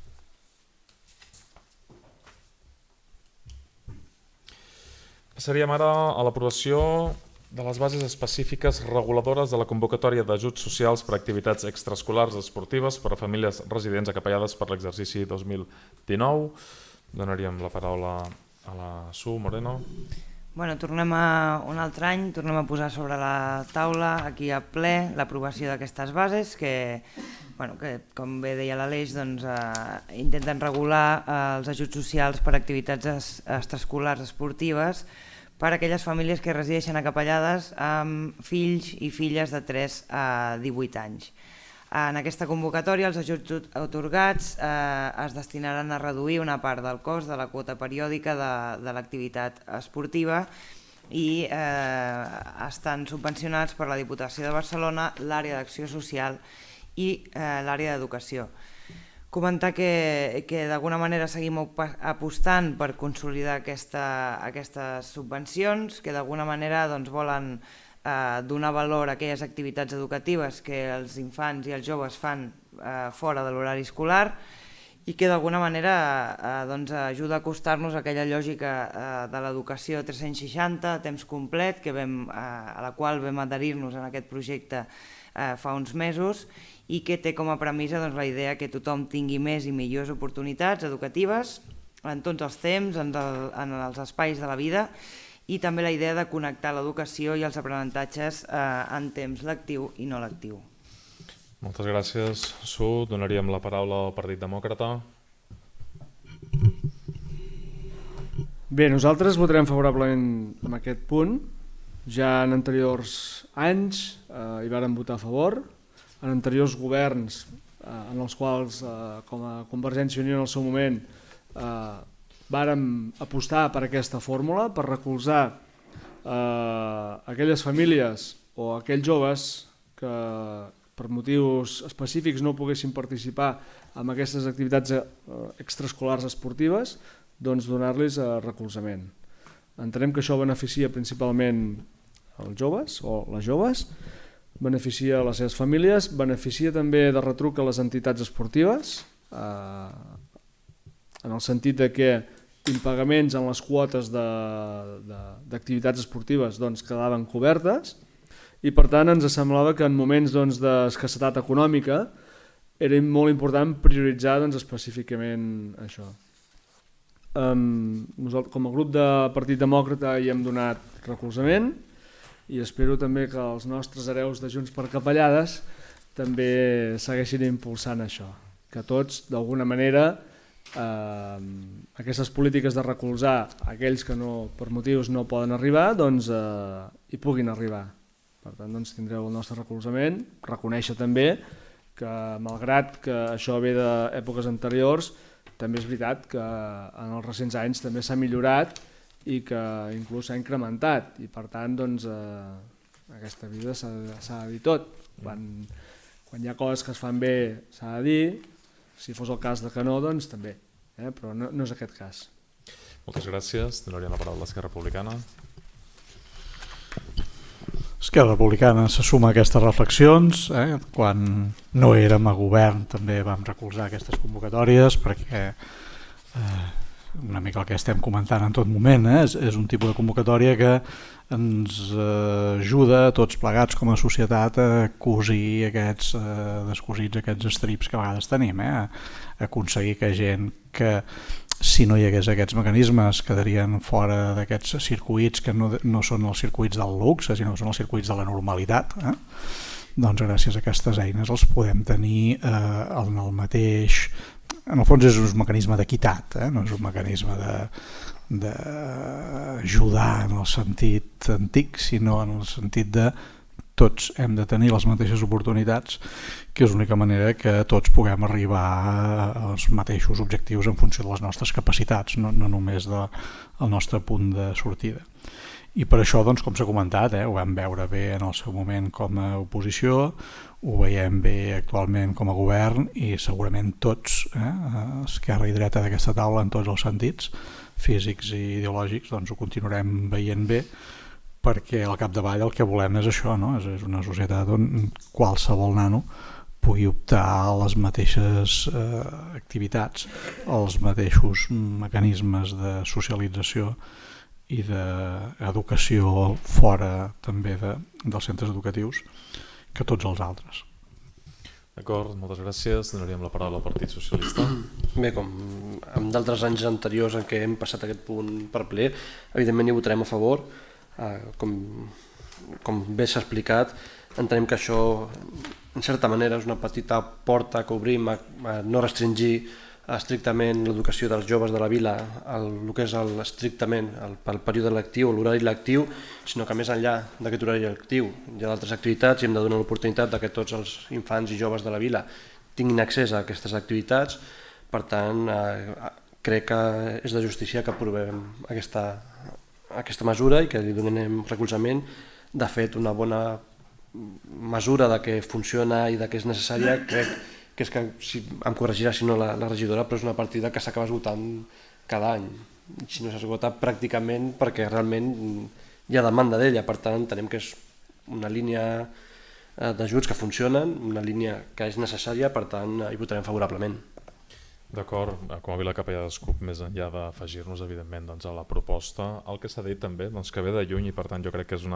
Passaríem ara a l'aprovació de les bases específiques reguladores de la convocatòria d'ajuts socials per a activitats extraescolars esportives per a famílies residents acapellades per l'exercici 2019. Donaríem la paraula a la Su Moreno. Tornem a un altre any, tornem a posar sobre la taula, aquí a ple, l'aprovació d'aquestes bases que, com bé deia l'Aleix, intenten regular els ajuts socials per a activitats extraescolars esportives per a aquelles famílies que resideixen acapellades amb fills i filles de 3 a 18 anys. En aquesta convocatòria els ajuts atorgats es destinaran a reduir una part del cost de la quota periòdica de l'activitat esportiva i estan subvencionats per la Diputació de Barcelona, l'àrea d'acció social i l'àrea d'educació. Comentar que d'alguna manera seguim apostant per consolidar aquestes subvencions, que d'alguna manera volen donar valor a aquelles activitats educatives que els infants i els joves fan fora de l'horari escolar i que d'alguna manera ajuda a acostar-nos a aquella lògica de l'educació 360 a temps complet a la qual vam adherir-nos en aquest projecte fa uns mesos i que té com a premissa la idea que tothom tingui més i millors oportunitats educatives en tots els temps, en els espais de la vida i també la idea de connectar l'educació i els aprenentatges en temps lectiu i no lectiu. Moltes gràcies, Su. Donaríem la paraula al Partit Demòcrata. Bé, nosaltres votarem favorablement en aquest punt. Ja en anteriors anys hi vàrem votar a favor. En anteriors governs, en els quals, com a Convergència i Unió en el seu moment, vàrem apostar per aquesta fórmula, per recolzar aquelles famílies o aquells joves que per motius específics no poguessin participar en aquestes activitats extraescolars esportives, doncs donar-los recolzament. Entenem que això beneficia principalment els joves o les joves, beneficia les seves famílies, beneficia també de retruc a les entitats esportives, en el sentit que impagaments en les quotes d'activitats esportives quedaven cobertes i per tant ens semblava que en moments d'escassetat econòmica era molt important prioritzar específicament això. Nosaltres, com a grup de Partit Demòcrata, hi hem donat recolzament i espero també que els nostres hereus de Junts per Capellades també segueixin impulsant això, que tots, d'alguna manera, aquestes polítiques de recolzar aquells que per motius no poden arribar, doncs hi puguin arribar. Per tant, doncs, tindreu el nostre recolzament, reconèixer també que, malgrat que això ve d'èpoques anteriors, també és veritat que en els recents anys també s'ha millorat i que inclús s'ha incrementat, i per tant, doncs, aquesta vida s'ha de dir tot. Quan hi ha coses que es fan bé s'ha de dir, si fos el cas de que no, doncs també, però no és aquest cas. Moltes gràcies. Donaria la paraula a Esquerra Republicana. Esquerra Republicana se suma a aquestes reflexions. Quan no érem a govern també vam recolzar aquestes convocatòries perquè una mica el que estem comentant en tot moment, és un tipus de convocatòria que ens ajuda a tots plegats com a societat a cosir aquests descosits, aquests estrips que a vegades tenim, a aconseguir que gent que, si no hi hagués aquests mecanismes, quedarien fora d'aquests circuits que no són els circuits del luxe, sinó que són els circuits de la normalitat, doncs gràcies a aquestes eines els podem tenir en el mateix... En el fons és un mecanisme d'equitat, no és un mecanisme d'ajudar en el sentit antic, sinó en el sentit de tots hem de tenir les mateixes oportunitats, que és l'única manera que tots puguem arribar als mateixos objectius en funció de les nostres capacitats, no només del nostre punt de sortida. I per això, doncs, com s'ha comentat, ho vam veure bé en el seu moment com a oposició, ho veiem bé actualment com a govern i segurament tots, esquerra i dreta d'aquesta taula en tots els sentits, físics i ideològics, doncs ho continuarem veient bé, perquè al capdavall el que volem és això, és una societat on qualsevol nano pugui optar a les mateixes activitats, als mateixos mecanismes de socialització i d'educació fora també dels centres educatius que tots els altres. D'acord, moltes gràcies. Donaríem la paraula al Partit Socialista. Bé, com en d'altres anys anteriors en què hem passat aquest punt per ple, evidentment hi votarem a favor. Com bé s'ha explicat, entenem que això en certa manera és una petita porta que obrim a no restringir estrictament l'educació dels joves de la vila el que és estrictament pel període lectiu, l'horari lectiu, sinó que més enllà d'aquest horari lectiu hi ha d'altres activitats i hem de donar l'oportunitat que tots els infants i joves de la vila tinguin accés a aquestes activitats. Per tant, crec que és de justícia que aprovem aquesta mesura i que li donem recolzament. De fet, una bona mesura de que funciona i de que és necessària, crec que és que, em corregirà si no la regidora, però és una partida que s'acaba esgotant cada any. Si no s'esgota pràcticament perquè realment hi ha demanda d'ella, per tant entenem que és una línia d'ajuts que funcionen, una línia que és necessària, per tant hi votarem favorablement. D'acord, com a Vila Capellà d'Escup, més enllà d'afegir-nos evidentment a la proposta, el que s'ha dit també que ve de lluny i per tant jo crec que és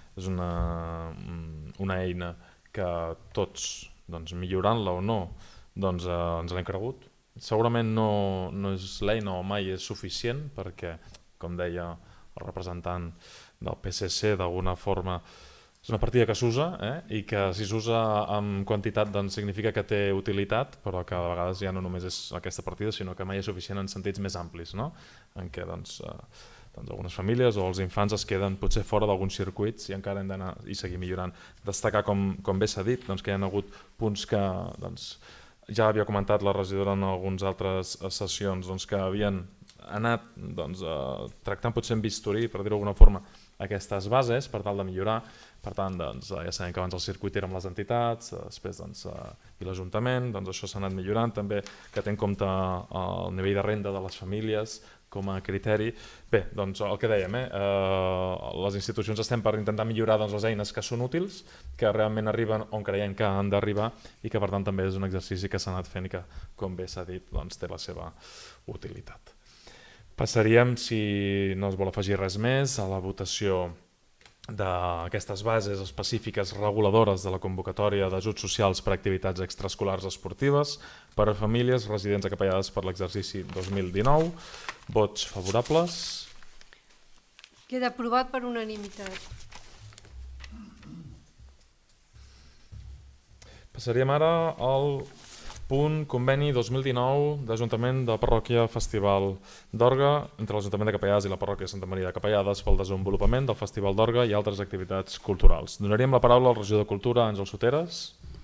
una eina que tots, millorant-la o no, ens l'hem cregut. Segurament no és l'eina o mai és suficient perquè, com deia el representant del PSC, d'alguna forma és una partida que s'usa i que si s'usa en quantitat significa que té utilitat, però que a vegades ja no només és aquesta partida, sinó que mai és suficient en sentits més amplis, en què algunes famílies o els infants es queden potser fora d'alguns circuits i encara hem d'anar i seguir millorant. Destacar, com bé s'ha dit, que hi ha hagut punts que ja havia comentat la regidora en algunes altres sessions, que havien anat tractant potser en bisturí, per dir-ho d'alguna forma, aquestes bases per tal de millorar. Per tant, ja sabem que abans el circuit era amb les entitats, després i l'Ajuntament, això s'ha anat millorant, també que té en compte el nivell de renda de les famílies com a criteri. Bé, el que dèiem, les institucions estem per intentar millorar les eines que són útils, que realment arriben on creiem que han d'arribar i que per tant també és un exercici que s'ha anat fent i que, com bé s'ha dit, té la seva utilitat. Passaríem, si no es vol afegir res més, a la votació d'aquestes bases específiques reguladores de la convocatòria d'ajuts socials per a activitats extraescolars esportives per a famílies residents acapellades per l'exercici 2019. Vots favorables. Queda aprovat per unanimitat. Passaríem ara al punt conveni 2019 d'Ajuntament de Parròquia Festival d'Orga entre l'Ajuntament de Capellades i la Parròquia Santa Maria de Capellades pel desenvolupament del Festival d'Orga i altres activitats culturals. Donaríem la paraula al regidor de Cultura, Àngel Soteres.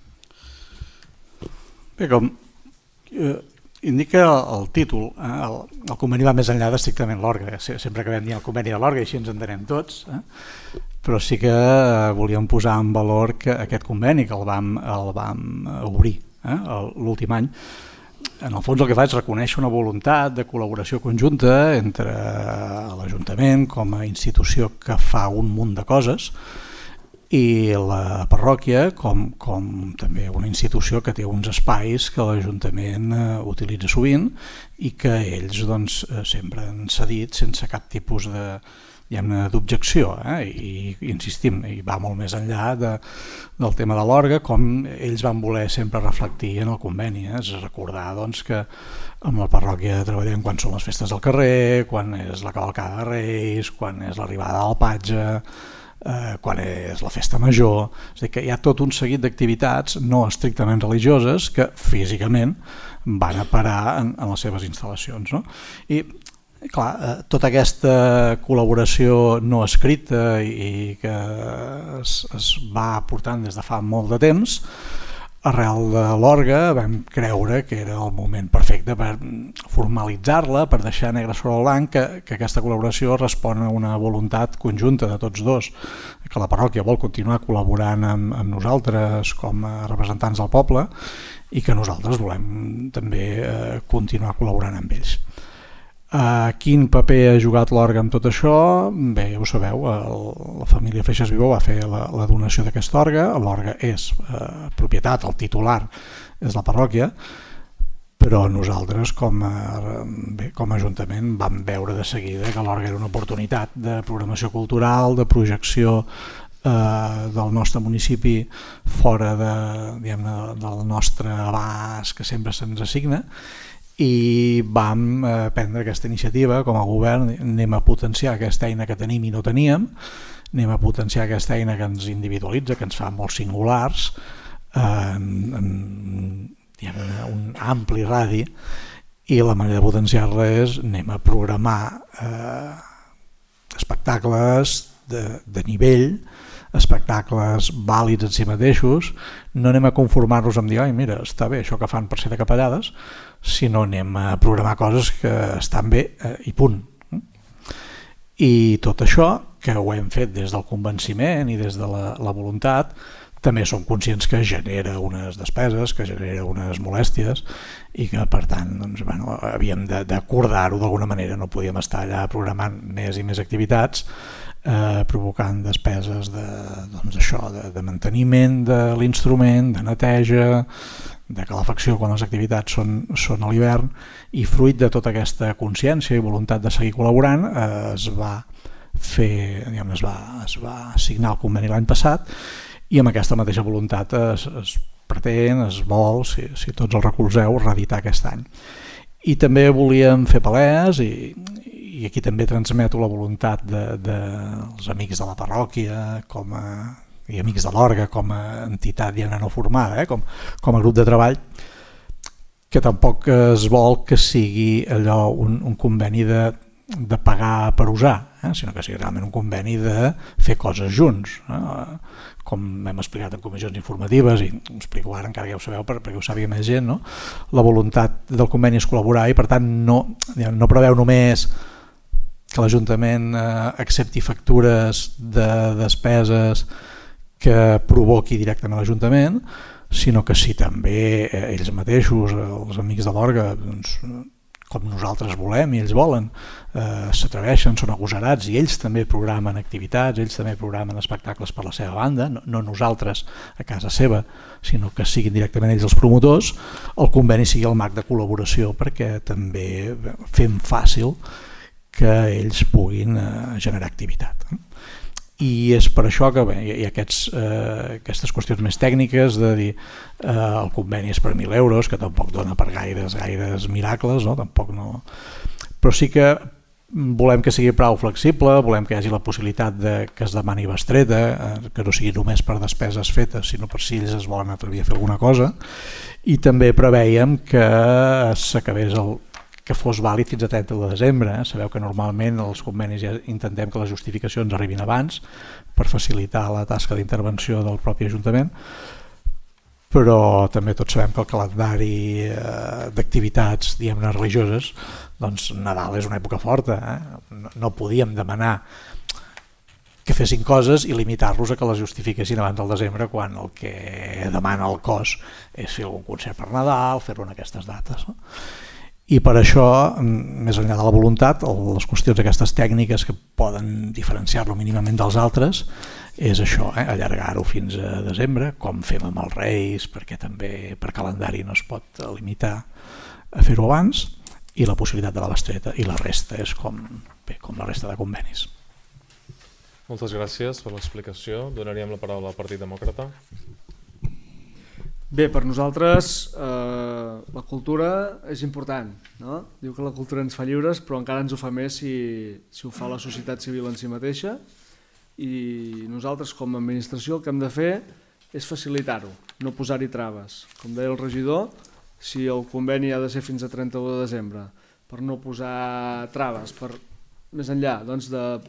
Bé, com indica el títol, el conveni va més enllà d'estrictament l'Orga. Sempre acabem dient el conveni de l'Orga i així ens entenem tots, però sí que volíem posar en valor que aquest conveni, que el vam obrir l'últim any, en el fons el que fa és reconèixer una voluntat de col·laboració conjunta entre l'Ajuntament com a institució que fa un munt de coses i la parròquia com també una institució que té uns espais que l'Ajuntament utilitza sovint i que ells sempre han cedit sense cap tipus d'objecció, i insistim, i va molt més enllà del tema de l'Orga, com ells van voler sempre reflectir en el conveni. És recordar que amb la parròquia treballem quan són les festes del carrer, quan és la cavalcada de Reis, quan és l'arribada del patge, quan és la festa major. És a dir, que hi ha tot un seguit d'activitats no estrictament religioses que físicament van a parar en les seves instal·lacions. I clar, tota aquesta col·laboració no escrita i que es va portant des de fa molt de temps, arrel de l'Orga vam creure que era el moment perfecte per formalitzar-la, per deixar negre sobre blanc que aquesta col·laboració respon a una voluntat conjunta de tots dos, que la parròquia vol continuar col·laborant amb nosaltres com a representants del poble i que nosaltres volem també continuar col·laborant amb ells. Quin paper ha jugat l'Orga amb tot això? Bé, ja ho sabeu, la família Feixas Vivó va fer la donació d'aquesta Orga. L'Orga és propietat, el titular és la parròquia, però nosaltres com a Ajuntament vam veure de seguida que l'Orga era una oportunitat de programació cultural, de projecció del nostre municipi fora del nostre abast que sempre se'ns assigna, i vam prendre aquesta iniciativa com a govern. Anem a potenciar aquesta eina que tenim i no teníem, anem a potenciar aquesta eina que ens individualitza, que ens fa molt singulars, en un ampli radi, i la manera de potenciar-la és anem a programar espectacles de nivell, espectacles vàlids en si mateixos. No anem a conformar-nos amb dir, ai mira, està bé això que fan per ser de Capellades, sinó anem a programar coses que estan bé i punt. I tot això, que ho hem fet des del convenciment i des de la voluntat, també som conscients que genera unes despeses, que genera unes molèsties i que per tant havíem d'acordar-ho d'alguna manera. No podíem estar allà programant més i més activitats provocant despeses de manteniment de l'instrument, de neteja, de calefacció quan les activitats són a l'hivern, i fruit de tota aquesta consciència i voluntat de seguir col·laborant es va signar el conveni l'any passat, i amb aquesta mateixa voluntat es pretén, es vol, si tots el recolzeu, reeditar aquest any. I també volíem fer palès, i aquí també transmeto la voluntat dels amics de la parròquia i amics de l'Orga com a entitat no formada, com a grup de treball, que tampoc es vol que sigui allò un conveni de pagar per usar, sinó que sigui realment un conveni de fer coses junts, com hem explicat en comissions informatives, i ho explico ara encara que ja ho sabeu perquè ho sàpiga més gent. La voluntat del conveni és col·laborar i per tant no preveu només que l'Ajuntament accepti factures de despeses que provoqui directament l'Ajuntament, sinó que si també ells mateixos, els amics de l'Orga, com nosaltres volem i ells volen, s'atreveixen, són agosarats i ells també programen activitats, ells també programen espectacles per la seva banda, no nosaltres a casa seva, sinó que siguin directament ells els promotors, el conveni sigui el marc de col·laboració perquè també fem fàcil que ells puguin generar activitat. I és per això que hi ha aquestes qüestions més tècniques de dir el conveni és per 1.000 euros, que tampoc dona per gaires miracles, tampoc no. Però sí que volem que sigui prou flexible, volem que hi hagi la possibilitat que es demani bestreta, que no sigui només per despeses fetes, sinó per si ells es volen atrevir a fer alguna cosa, i també preveiem que s'acabés que fos vàlid fins a 31 de desembre. Sabeu que normalment els convenis ja intentem que les justificacions arribin abans per facilitar la tasca d'intervenció del propi Ajuntament, però també tots sabem que el calendari d'activitats, diguem-ne, religioses, doncs Nadal és una època forta, no podíem demanar que fessin coses i limitar-los a que les justifiquessin abans del desembre, quan el que demana el cos és fer algun concert per Nadal, fer-lo en aquestes dates, no? I per això, més enllà de la voluntat, les qüestions aquestes tècniques que poden diferenciar-lo mínimament dels altres és això, allargar-ho fins a desembre, com fem amb els Reis, perquè també per calendari no es pot limitar a fer-ho abans, i la possibilitat de la bestreta, i la resta és com la resta de convenis. Moltes gràcies per l'explicació. Donaríem la paraula al Partit Demòcrata. Bé, per nosaltres la cultura és important, no? Diu que la cultura ens fa lliures, però encara ens ho fa més si ho fa la societat civil en si mateixa, i nosaltres com a administració el que hem de fer és facilitar-ho, no posar-hi traves. Com deia el regidor, si el conveni ha de ser fins a 31 de desembre, per no posar traves, més enllà, doncs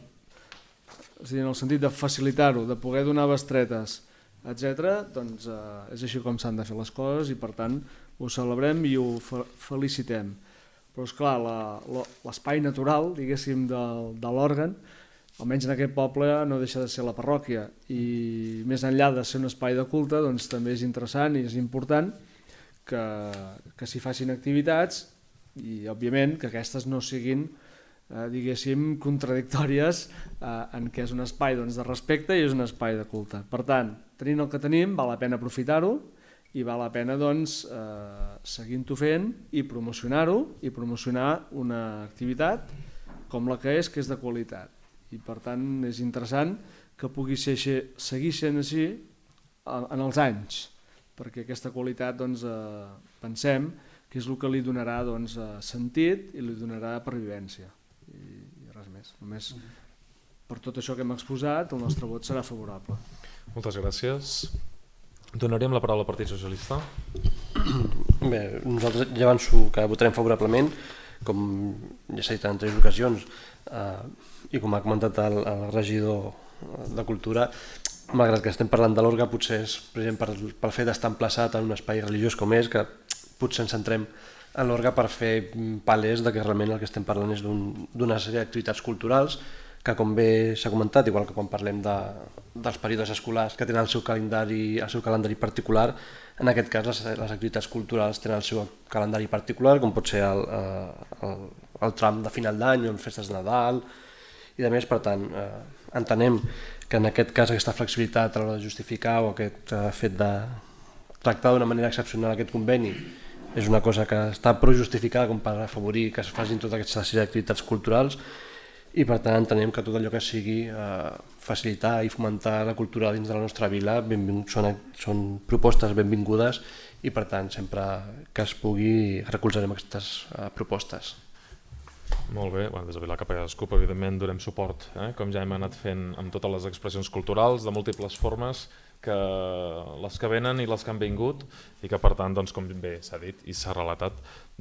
en el sentit de facilitar-ho, de poder donar bestretes, etc., doncs és així com s'han de fer les coses, i per tant ho celebrem i ho felicitem. Però esclar, l'espai natural, diguéssim, de l'òrgan, almenys en aquest poble, no deixa de ser la parròquia, i més enllà de ser un espai de culte, doncs també és interessant i és important que s'hi facin activitats, i òbviament que aquestes no siguin diguéssim contradictòries en què és un espai de respecte i és un espai de culte. Per tant, tenint el que tenim, val la pena aprofitar-ho i val la pena seguint-ho fent i promocionar-ho, i promocionar una activitat com la que és de qualitat. I per tant és interessant que pugui seguir sent així en els anys, perquè aquesta qualitat pensem que és el que li donarà sentit i li donarà pervivència. I res més. Només per tot això que hem exposat, el nostre vot serà favorable. Moltes gràcies. Donaríem la paraula al Partit Socialista. Bé, nosaltres ja avanço que votarem favorablement, com ja s'ha dit en 3 ocasions, i com ha comentat el regidor de Cultura, malgrat que estem parlant de l'orgue, potser és pel fet d'estar emplaçat en un espai religiós com és, que potser ens centrem en l'orgue per fer palès que realment el que estem parlant és d'una sèrie d'activitats culturals que, com bé s'ha comentat, igual que quan parlem dels períodes escolars que tenen el seu calendari particular, en aquest cas les activitats culturals tenen el seu calendari particular, com pot ser el tram de final d'any o les festes de Nadal i de més. Per tant, entenem que en aquest cas aquesta flexibilitat a l'hora de justificar o aquest fet de tractar d'una manera excepcional aquest conveni és una cosa que està prou justificada com per afavorir que es facin tota aquesta sèrie d'activitats culturals, i per tant entenem que tot allò que sigui facilitar i fomentar la cultura dins de la nostra vila són propostes benvingudes, i per tant sempre que es pugui recolzarem aquestes propostes. Molt bé, des de Vilar cap a cadascú, evidentment donem suport, com ja hem anat fent amb totes les expressions culturals de múltiples formes, que les que venen i les que han vingut, i que per tant, com bé s'ha dit i s'ha relatat,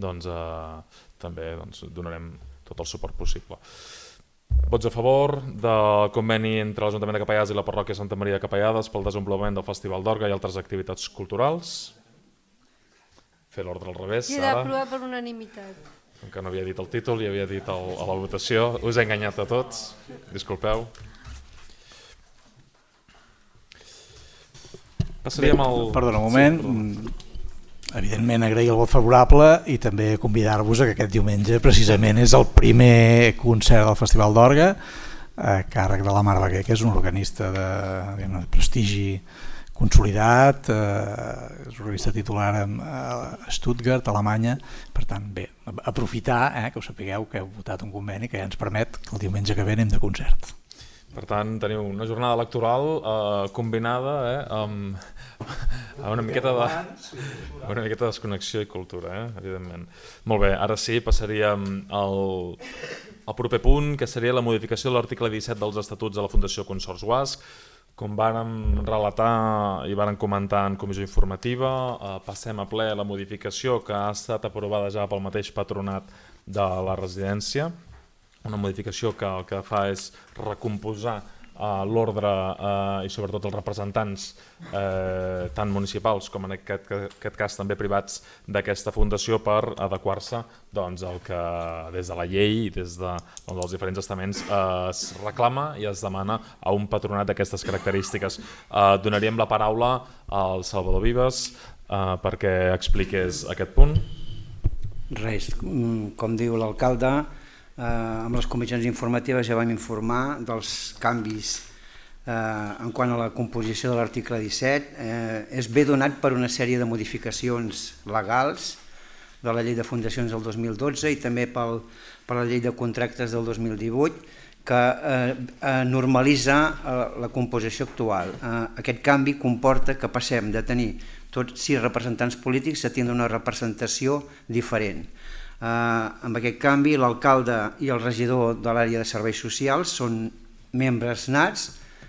també donarem tot el suport possible. Vots a favor del conveni entre l'Ajuntament de Capellades i la parròquia Santa Maria de Capellades pel desenvolupament del Festival d'Orgue i altres activitats culturals. Fer l'ordre al revés. Queda aprovat per unanimitat. Encara no havia dit el títol i havia dit a la votació. Us he enganyat a tots, disculpeu. Perdona un moment, evidentment agrair el vot favorable i també convidar-vos que aquest diumenge precisament és el primer concert del Festival d'Orgue a càrrec de la Mar Baguer, que és un organista de prestigi consolidat, és un organista titular a Stuttgart, Alemanya. Per tant, bé, aprofitar que ho sapigueu, que heu votat un conveni que ja ens permet que el diumenge que ve anem de concert. Per tant, teniu una jornada electoral combinada amb una miqueta de desconnexió i cultura, evidentment. Molt bé, ara sí, passaríem al el proper punt, que seria la modificació de l'article 17 dels estatuts de la Fundació Consorts UASC. Com vàrem relatar i vàrem comentar en comissió informativa, passem a ple la modificació que ha estat aprovada ja pel mateix patronat de la residència, una modificació que el que fa és recomposar l'ordre i sobretot els representants tant municipals com en aquest cas també privats d'aquesta fundació per adequar-se al que des de la llei i des dels diferents estaments es reclama i es demana a un patronat d'aquestes característiques. Donaríem la paraula al Salvador Vives perquè expliqués aquest punt. Res, com diu l'alcalde, amb les comissions informatives ja vam informar dels canvis en quant a la composició de l'article 17. És ve donat per una sèrie de modificacions legals de la llei de fundacions del 2012 i també per la llei de contractes del 2018 que normalitza la composició actual. Aquest canvi comporta que passem de tenir tots 6 representants polítics a tindre una representació diferent. Amb aquest canvi, l'alcalde i el regidor de l'àrea de serveis socials són membres nats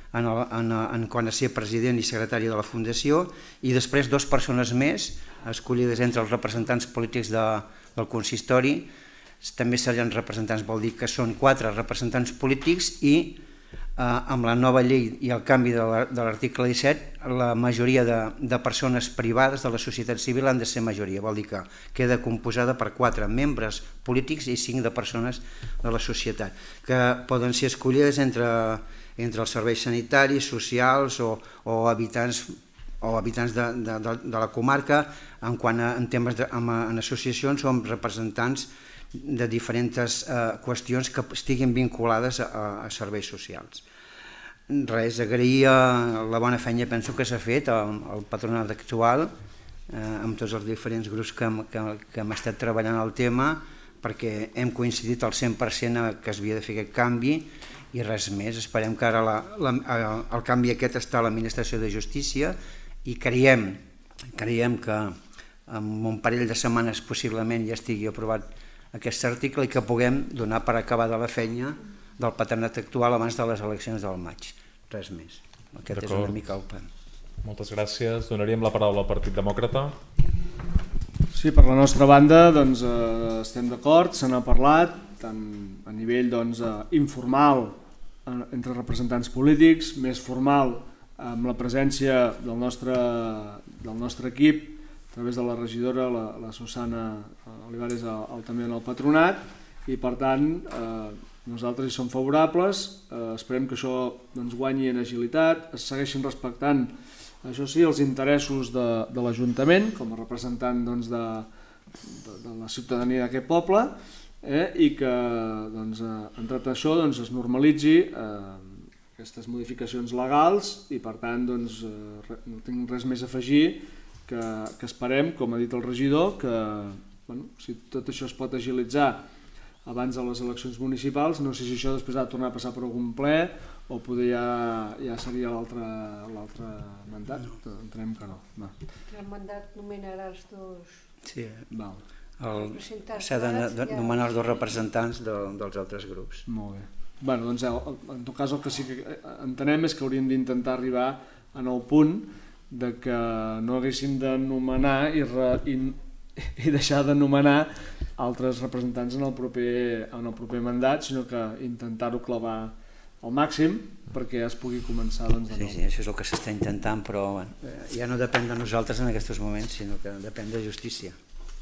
en quant a ser president i secretari de la Fundació i després 2 persones més escollides entre els representants polítics del consistori. També serien representants, vol dir que són 4 representants polítics i amb la nova llei i el canvi de l'article 17 la majoria de persones privades de la societat civil han de ser majoria, vol dir que queda composada per 4 membres polítics i 5 de persones de la societat que poden ser escollides entre els serveis sanitaris, socials o habitants de la comarca en temes en associacions o amb representants de diferents qüestions que estiguin vinculades a serveis socials. Res, agrair la bona feina penso que s'ha fet al patronat actual amb tots els diferents grups que hem estat treballant el tema perquè hem coincidit al 100% que es havia de fer aquest canvi i res més. Esperem que ara el canvi aquest està a l'Administració de Justícia i creiem que en un parell de setmanes possiblement ja estigui aprovat aquest article i que puguem donar per acabada la feina del patronat actual abans de les eleccions del maig. Res més. Aquest és una mica el plan. Moltes gràcies. Donaríem la paraula al Partit Demòcrata. Sí, per la nostra banda estem d'acord, se n'ha parlat tant a nivell informal entre representants polítics, més formal amb la presència del nostre equip a través de la regidora, la Susana Olivares, també en el patronat, i per tant nosaltres hi som favorables, esperem que això guanyi en agilitat, es segueixin respectant, això sí, els interessos de l'Ajuntament com a representant de la ciutadania d'aquest poble i que en tot això es normalitzi aquestes modificacions legals i per tant no tinc res més a afegir que esperem, com ha dit el regidor, que si tot això es pot agilitzar abans de les eleccions municipals, no sé si això després ha de tornar a passar per algun ple o poder ja seria l'altre mandat, entenem que no. El mandat nomenarà els 2... Sí, s'ha de nomenar els 2 representants dels altres grups. Molt bé. En tot cas el que sí que entenem és que hauríem d'intentar arribar en el punt de que no haguéssim de nomenar i deixar de nomenar altres representants en el proper mandat, sinó que intentar-ho clavar al màxim perquè ja es pugui començar de nou. Sí, això és el que s'està intentant, però ja no depèn de nosaltres en aquests moments, sinó que depèn de justícia.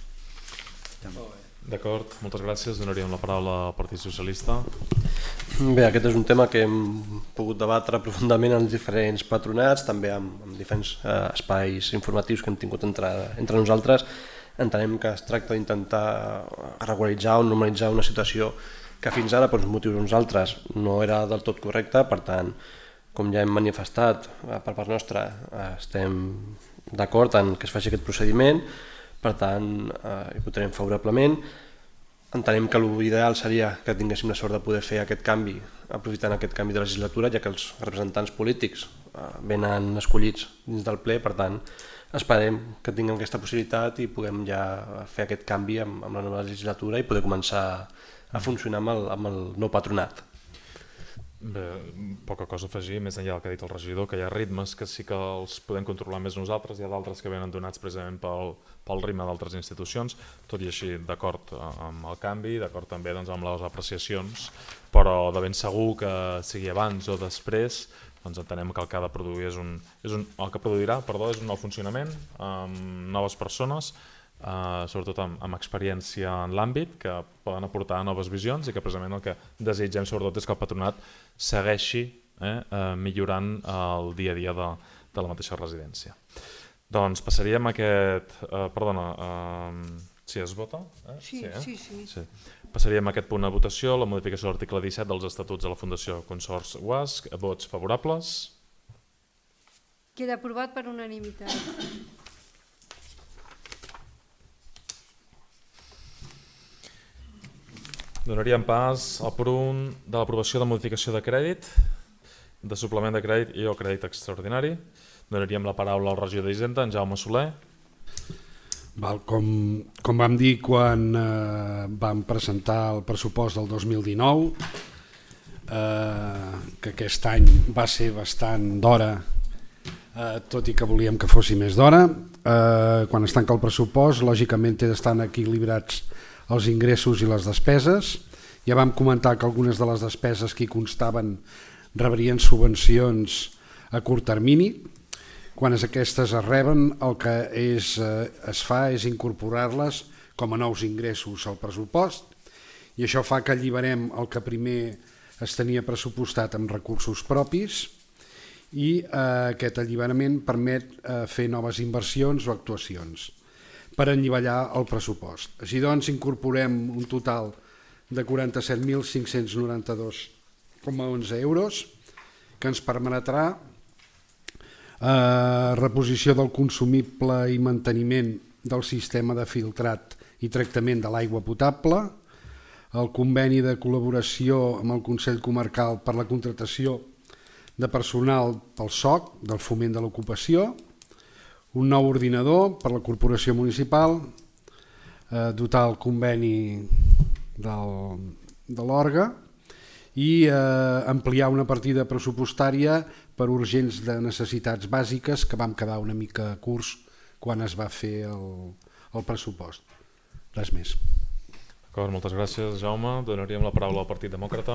D'acord, moltes gràcies. Donaríem la paraula al Partit Socialista. Bé, aquest és un tema que hem pogut debatre profundament en els diferents patronats, també amb diferents espais informatius que hem tingut entre nosaltres. Entenem que es tracta d'intentar regularitzar o normalitzar una situació que fins ara, per uns motius o uns altres, no era del tot correcta. Per tant, com ja hem manifestat per part nostra, estem d'acord en que es faci aquest procediment. Per tant, hi votarem favorablement. Entenem que l'ideal seria que tinguéssim la sort de poder fer aquest canvi, aprofitant aquest canvi de legislatura, ja que els representants polítics venen escollits dins del ple, per tant, esperem que tinguem aquesta possibilitat i puguem ja fer aquest canvi amb la nova legislatura i poder començar a funcionar amb el nou patronat. Bé, poca cosa a afegir, més enllà del que ha dit el regidor, que hi ha ritmes que sí que els podem controlar més nosaltres, hi ha d'altres que venen donats precisament pel ritme d'altres institucions, tot i així d'acord amb el canvi, d'acord també amb les apreciacions, però de ben segur que sigui abans o després, doncs entenem que el que ha de produir el que produirà és un nou funcionament amb noves persones, sobretot amb experiència en l'àmbit, que poden aportar noves visions i que precisament el que desitgem sobretot és que el patronat segueixi millorant el dia a dia de la mateixa residència. Doncs passaríem a aquest... Perdona, si es vota? Sí. Passaríem a aquest punt de votació, la modificació de l'article 17 dels estatuts de la Fundació Consorç UASC. Vots favorables? Queda aprovat per unanimitat. Donaríem pas al punt de l'aprovació de modificació de crèdit, de suplement de crèdit i o crèdit extraordinari. Donaríem la paraula al regidor d'Hisenda, en Jaume Soler. Com vam dir quan vam presentar el pressupost del 2019, que aquest any va ser bastant d'hora, tot i que volíem que fossi més d'hora. Quan es tanca el pressupost, lògicament té d'estar equilibrats els ingressos i les despeses. Ja vam comentar que algunes de les despeses que hi constaven rebrien subvencions a curt termini. Quan aquestes es reben, el que es fa és incorporar-les com a nous ingressos al pressupost, i això fa que alliberem el que primer es tenia pressupostat amb recursos propis, i aquest alliberament permet fer noves inversions o actuacions per anivellar el pressupost. Així doncs, incorporem un total de 47.592,11 euros, que ens permetrà reposició del consumible i manteniment del sistema de filtrat i tractament de l'aigua potable, el conveni de col·laboració amb el Consell Comarcal per la contractació de personal pel SOC, del foment de l'ocupació, un nou ordinador per a la corporació municipal, dotar el conveni de l'ORGA i ampliar una partida pressupostària per urgents de necessitats bàsiques que vam quedar una mica curts quan es va fer el pressupost. Res més. D'acord, moltes gràcies, Jaume. Donaríem la paraula al Partit Demòcrata.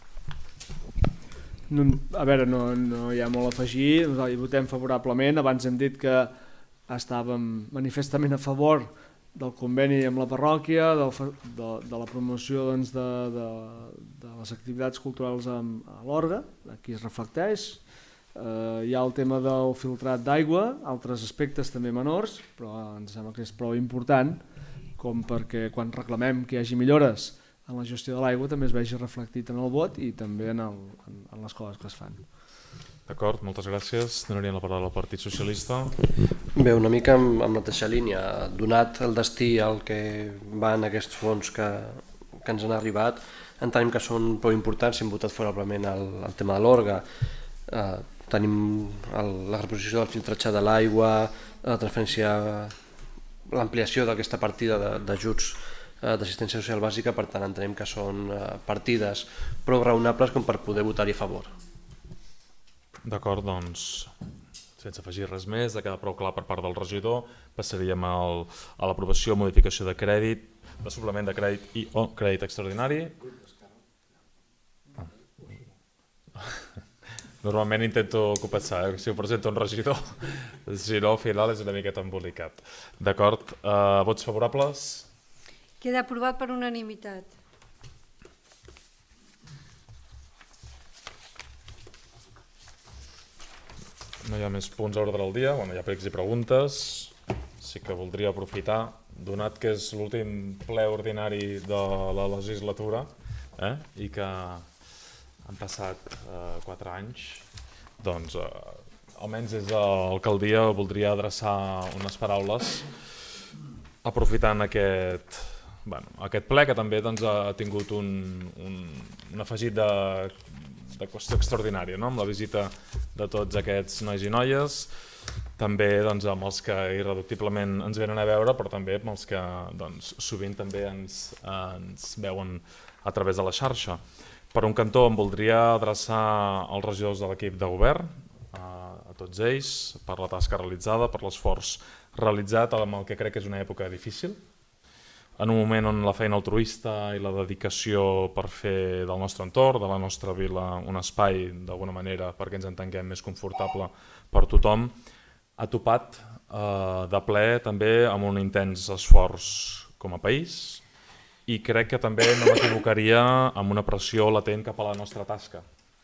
A veure, no hi ha molt a afegir, hi votem favorablement. Abans hem dit que estàvem manifestament a favor del conveni amb la parròquia, de la promoció de les activitats culturals a l'Orga, aquí es reflecteix. Hi ha el tema del filtrat d'aigua, altres aspectes també menors, però ens sembla que és prou important com perquè quan reclamem que hi hagi millores en la gestió de l'aigua també es vegi reflectit en el vot i també en les coses que es fan. D'acord, moltes gràcies. Donaríem la paraula al Partit Socialista. Bé, una mica en mateixa línia. Donat el destí al que van aquests fons que ens han arribat, entenem que són prou importants. Hem votat favorablement el tema de l'Orga. Tenim la reposició del filtratge de l'aigua, la transferència, l'ampliació d'aquesta partida d'ajuts d'assistència social bàsica, per tant entenem que són partides prou raonables com per poder votar-hi a favor. D'acord, doncs, sense afegir res més, ha quedat prou clar per part del regidor, passaríem a l'aprovació o modificació de crèdit, de suplement de crèdit i o crèdit extraordinari. Normalment intento copetzar, si ho presenta un regidor, si no, al final és una miqueta embolicat. D'acord, vots favorables? Queda aprovat per unanimitat. No hi ha més punts a ordre del dia, hi ha pregs i preguntes. Sí que voldria aprofitar, donat que és l'últim ple ordinari de la legislatura i que han passat 4 anys, doncs almenys des de l'alcaldia voldria adreçar unes paraules aprofitant aquest ple, que també ha tingut un afegit de qüestió extraordinària, amb la visita de tots aquests nois i noies, també amb els que irreductiblement ens venen a veure, però també amb els que sovint també ens veuen a través de la xarxa. Per un cantó em voldria adreçar als regidors de l'equip de govern, a tots ells, per la tasca realitzada, per l'esforç realitzat amb el que crec que és una època difícil, en un moment on la feina altruista i la dedicació per fer del nostre entorn, de la nostra vila, un espai d'alguna manera perquè ens entenguem més confortable per tothom, ha topat de ple també amb un intens esforç com a país i crec que també no m'equivocaria amb una pressió latent cap a la nostra tasca.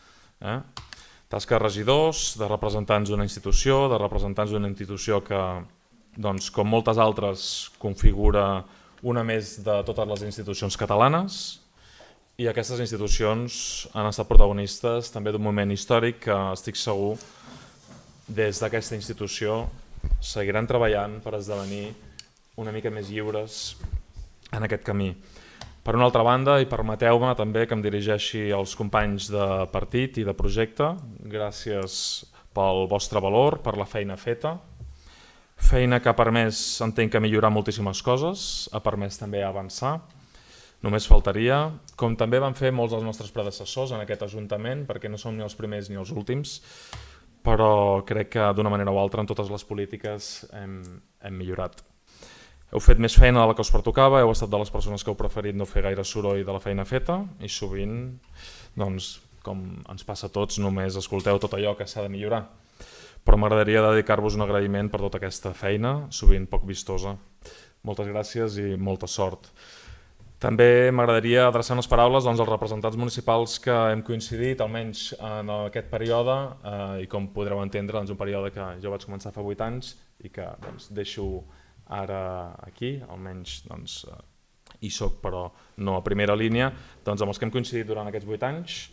Tasca de regidors, de representants d'una institució, que, doncs, com moltes altres, configura una més de totes les institucions catalanes, i aquestes institucions han estat protagonistes també d'un moment històric que estic segur des d'aquesta institució seguiran treballant per esdevenir una mica més lliures en aquest camí. Per una altra banda, i permeteu-me també que em dirigeixi als companys de partit i de projecte, gràcies pel vostre valor, per la feina feta, feina que ha permès, entenc que millorar moltíssimes coses, ha permès també avançar, només faltaria, com també van fer molts dels nostres predecessors en aquest Ajuntament, perquè no som ni els primers ni els últims, però crec que d'una manera o altra en totes les polítiques hem millorat. Heu fet més feina de la que us pertocava, heu estat de les persones que heu preferit no fer gaire soroll de la feina feta i sovint, doncs, com ens passa a tots, només escolteu tot allò que s'ha de millorar. Però m'agradaria dedicar-vos un agraïment per tota aquesta feina, sovint poc vistosa. Moltes gràcies i molta sort. També m'agradaria adreçar unes paraules als representants municipals que hem coincidit, almenys en aquest període, i com podreu entendre, un període que jo vaig començar fa 8 anys i que deixo ara aquí, almenys hi soc però no a primera línia, amb els que hem coincidit durant aquests 8 anys.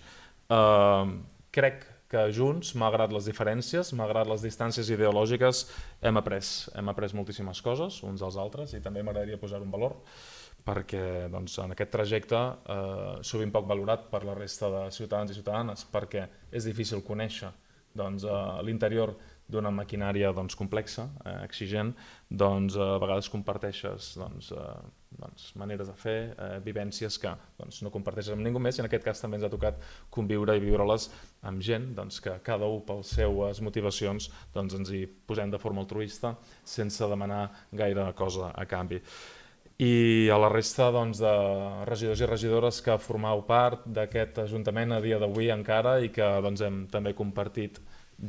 Crec que junts, malgrat les diferències, malgrat les distàncies ideològiques, hem après moltíssimes coses uns dels altres i també m'agradaria posar un valor perquè en aquest trajecte, sovint poc valorat per la resta de ciutadans i ciutadanes, perquè és difícil conèixer l'interior d'una maquinària complexa, exigent, a vegades comparteixes maneres de fer, vivències que no comparteixes amb ningú més i en aquest cas també ens ha tocat conviure i viure-les amb gent que cada un per les seves motivacions ens hi posem de forma altruista sense demanar gaire cosa a canvi. I a la resta de regidors i regidores que formeu part d'aquest Ajuntament a dia d'avui encara i que hem també compartit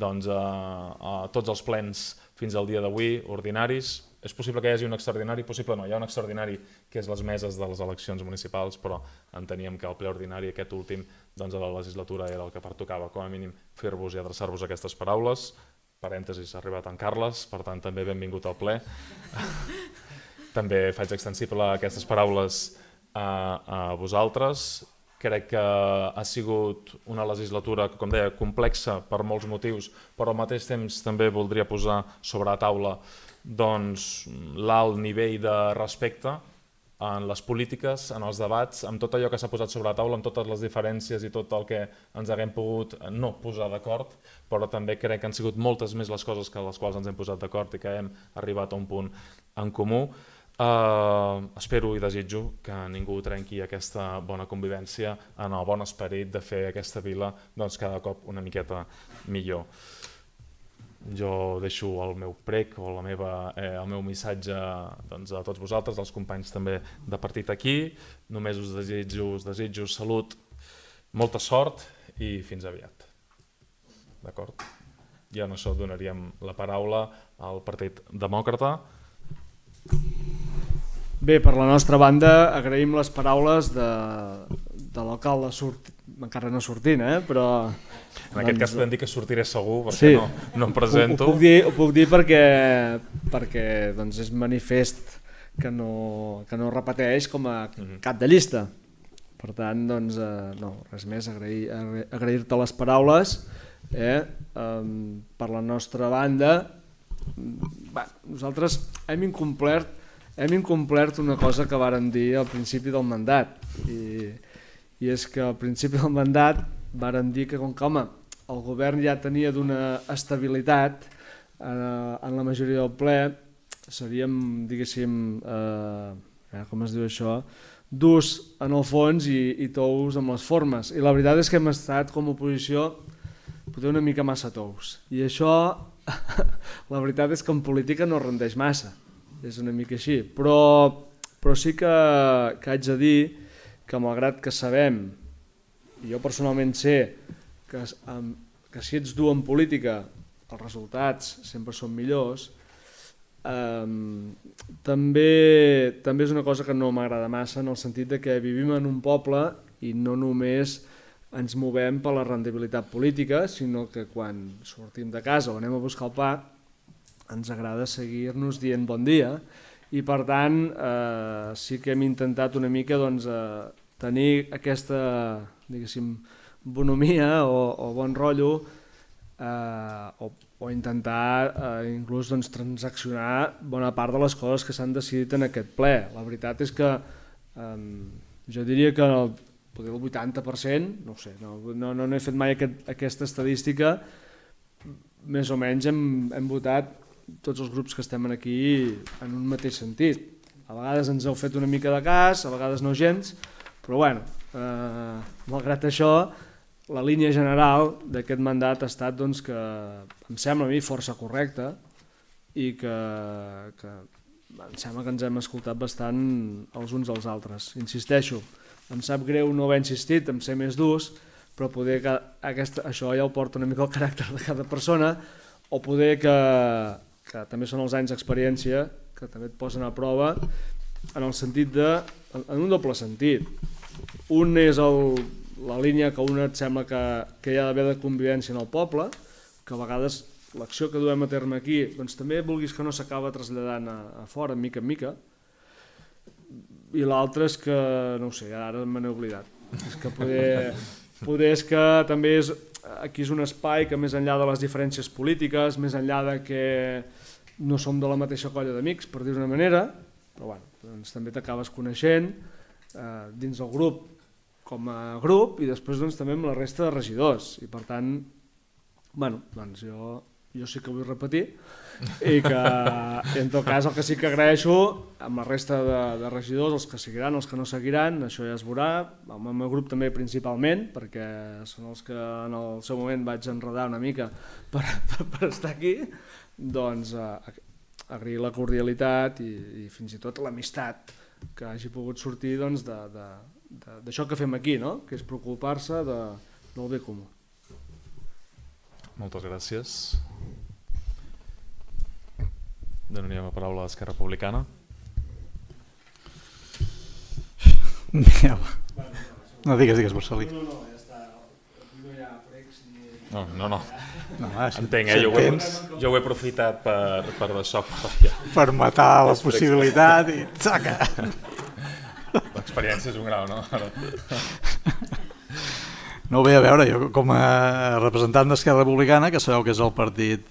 a tots els plens fins al dia d'avui, ordinaris. És possible que hi hagi un extraordinari, possible no, hi ha un extraordinari que és les meses de les eleccions municipals, però enteníem que el ple ordinari, aquest últim de la legislatura, era el que pertocava, com a mínim, fer-vos i adreçar-vos aquestes paraules. Parèntesis, ha arribat en Carles, per tant també benvingut al ple. També faig extensible aquestes paraules a vosaltres. Crec que ha sigut una legislatura, com deia, complexa per molts motius, però al mateix temps també voldria posar sobre la taula l'alt nivell de respecte en les polítiques, en els debats, amb tot allò que s'ha posat sobre la taula, amb totes les diferències i tot el que ens haguem pogut no posar d'acord, però també crec que han sigut moltes més les coses que les quals ens hem posat d'acord i que hem arribat a un punt en comú. Espero i desitjo que ningú trenqui aquesta bona convivència en el bon esperit de fer aquesta vila cada cop una miqueta millor. Jo deixo el meu prec o el meu missatge a tots vosaltres, als companys també de partit aquí. Només us desitjo salut, molta sort i fins aviat. D'acord? I amb això donaríem la paraula al Partit Demòcrata. Bé, per la nostra banda agraïm les paraules de l'alcalde, encara no sortint, però... En aquest cas podem dir que sortiré segur perquè no em presento. Ho puc dir perquè és manifest que no repeteix com a cap de llista. Per tant, res més, agrair-te les paraules. Per la nostra banda, nosaltres hem incomplert una cosa que vàrem dir al principi del mandat i és que al principi del mandat vàrem dir que com que el govern ja tenia d'una estabilitat en la majoria del ple seríem, diguéssim, com es diu això, durs en el fons i tous amb les formes. I la veritat és que hem estat com a oposició potser una mica massa tous. I això, la veritat és que en política no rendeix massa. És una mica així. Però sí que haig de dir que malgrat que sabem, i jo personalment sé, que si ets dur en política els resultats sempre són millors, també és una cosa que no m'agrada massa, en el sentit de que vivim en un poble i no només ens movem per la rendibilitat política, sinó que quan sortim de casa o anem a buscar el pa ens agrada seguir-nos dient bon dia, i per tant sí que hem intentat una mica tenir aquesta, diguéssim, bonomia o bon rotllo, o intentar inclús transaccionar bona part de les coses que s'han decidit en aquest ple. La veritat és que jo diria que potser el 80%, no ho sé, no he fet mai aquesta estadística, més o menys hem votat tots els grups que estem aquí en un mateix sentit. A vegades ens heu fet una mica de cas, a vegades no gens, però bueno, malgrat això, la línia general d'aquest mandat ha estat que em sembla a mi força correcta i que em sembla que ens hem escoltat bastant els uns als altres. Insisteixo, em sap greu no haver insistit en ser més durs, però poder que això ja ho porta una mica el caràcter de cada persona, o poder que també són els anys d'experiència que també et posen a prova en el sentit en un doble sentit. Un és la línia que et sembla que hi ha d'haver de convivència en el poble, que a vegades l'acció que duem a terme aquí també vulguis que no s'acaba traslladant a fora, mica en mica, i l'altre és que, no ho sé, ara me n'he oblidat. És que poder és que també aquí és un espai que més enllà de les diferències polítiques, més enllà de que no som de la mateixa colla d'amics, per dir-ho d'una manera, però bueno, també t'acabes coneixent dins el grup com a grup i després també amb la resta de regidors, i per tant jo sí que vull repetir i que en tot cas el que sí que agraeixo amb la resta de regidors, els que seguiran, els que no seguiran, això ja es veurà, amb el meu grup també principalment, perquè són els que en el seu moment vaig enredar una mica per estar aquí, doncs agrair la cordialitat i fins i tot l'amistat que hagi pogut sortir d'això que fem aquí, que és preocupar-se del bé comú. Moltes gràcies. Donaríem la paraula a Esquerra Republicana. No digues, Marcelí. No. Entenc, jo ho he aprofitat per d'això. Per matar la possibilitat i tsaca! L'experiència és un grau, no? No, bé, a veure, jo com a representant d'Esquerra Republicana, que sabeu que és el partit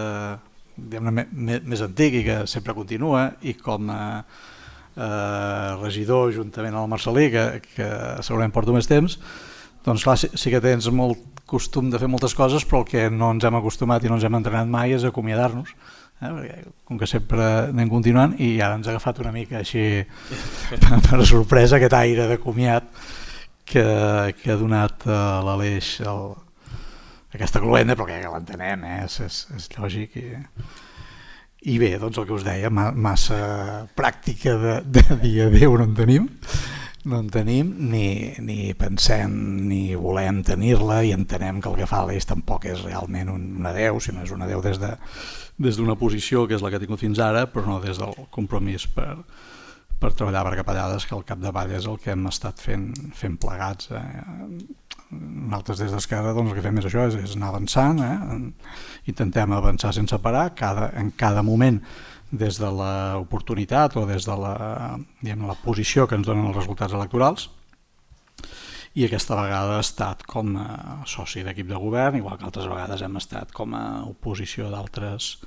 més antic i que sempre continua, i com a regidor juntament amb el Marcelí, que segurament porto més temps, doncs clar, sí que tens molt costum de fer moltes coses, però el que no ens hem acostumat i no ens hem entrenat mai és acomiadar-nos, perquè com que sempre anem continuant, i ara ens ha agafat una mica així per sorpresa aquest aire de comiat que ha donat l'Aleix aquesta cluenda, però que l'entenem, és lògic. I bé, doncs el que us deia, massa pràctica de dir adéu no en tenim, ni pensem ni volem tenir-la, i entenem que el que fa l'Aleix tampoc és realment un adéu, sinó és un adéu des d'una posició que és la que ha tingut fins ara, però no des del compromís per treballar per capellades, que al capdavall és el que hem estat fent plegats. Nosaltres des d'Esquerra el que fem és això, és anar avançant, intentem avançar sense parar, en cada moment des de l'oportunitat o des de la posició que ens donen els resultats electorals, i aquesta vegada ha estat com a soci d'equip de govern, igual que altres vegades hem estat com a oposició d'altres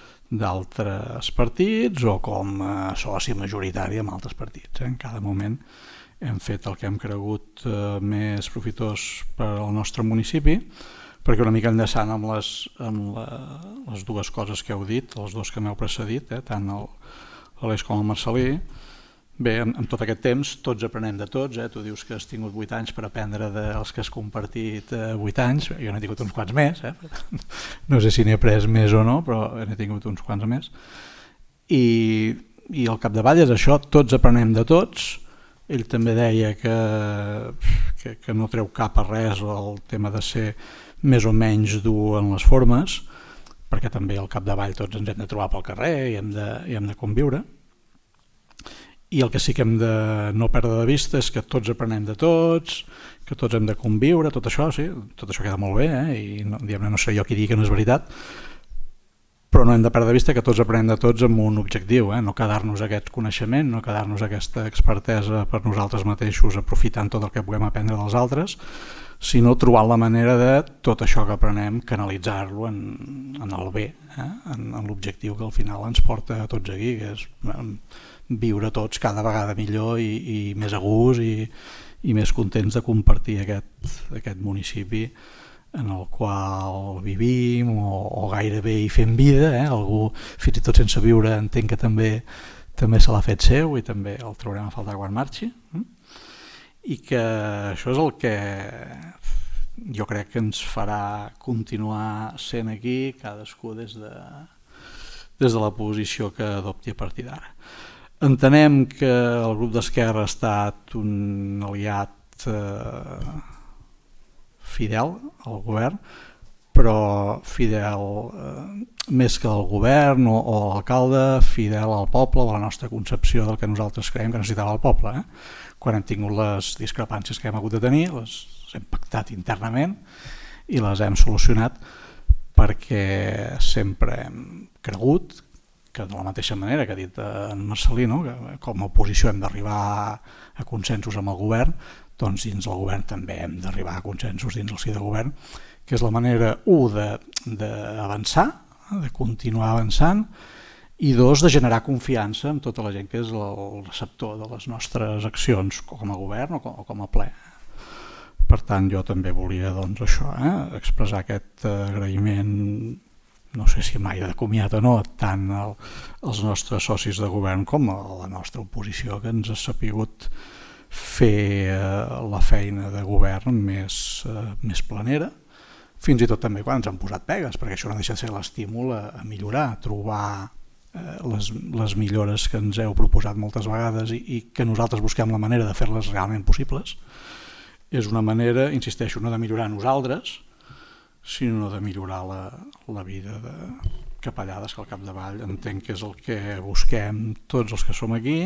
partits o com a soci majoritari amb altres partits. En cada moment hem fet el que hem cregut més profitós per al nostre municipi, perquè una mica enllaçant amb les dues coses que heu dit, els dos que m'heu precedit, tant l'Aleix com el Marcelí, Bé, amb tot aquest temps tots aprenem de tots, tu dius que has tingut 8 anys per aprendre dels que has compartit 8 anys, jo n'he tingut uns quants més, no sé si n'he après més o no, però n'he tingut uns quants més, i al capdavall és això, tots aprenem de tots. Ell també deia que no treu cap a res el tema de ser més o menys dur en les formes, perquè també al capdavall tots ens hem de trobar pel carrer i hem de conviure. I el que sí que hem de no perdre de vista és que tots aprenem de tots, que tots hem de conviure, tot això, sí, tot això queda molt bé, i no seré jo qui digui que no és veritat, però no hem de perdre de vista que tots aprenem de tots amb un objectiu, no quedar-nos aquest coneixement, no quedar-nos aquesta expertesa per nosaltres mateixos aprofitant tot el que puguem aprendre dels altres, sinó trobar la manera de tot això que aprenem canalitzar-lo en el bé, en l'objectiu que al final ens porta a tots aquí, que és viure tots cada vegada millor i més a gust i més contents de compartir aquest municipi en el qual vivim o gairebé hi fem vida, algú fins i tot sense viure entenc que també se l'ha fet seu i també el trobarem a faltar quan marxi, i que això és el que jo crec que ens farà continuar sent aquí cadascú des de la posició que adopti a partir d'ara. Entenem que el grup d'Esquerra ha estat un aliat fidel al govern, però fidel més que al govern o a l'alcalde, fidel al poble, a la nostra concepció del que nosaltres creiem que necessitava el poble. Quan hem tingut les discrepàncies que hem hagut de tenir, les hem pactat internament i les hem solucionat perquè sempre hem cregut que de la mateixa manera que ha dit en Marcelí, que com a oposició hem d'arribar a consensos amb el govern, doncs dins del govern també hem d'arribar a consensos dins el si de govern, que és la manera, d'avançar, de continuar avançant, i dos, de generar confiança en tota la gent que és el receptor de les nostres accions com a govern o com a ple. Per tant, jo també volia això, expressar aquest agraïment, no sé si mai de comiat o no, tant als nostres socis de govern com a la nostra oposició, que ens ha sapigut fer la feina de govern més planera, fins i tot també quan ens han posat pegues, perquè això no deixa de ser l'estímul a millorar, a trobar les millores que ens heu proposat moltes vegades i que nosaltres busquem la manera de fer-les realment possibles. És una manera, insisteixo, no de millorar nosaltres, sinó de millorar la vida de capellades, que al capdavall entenc que és el que busquem tots els que som aquí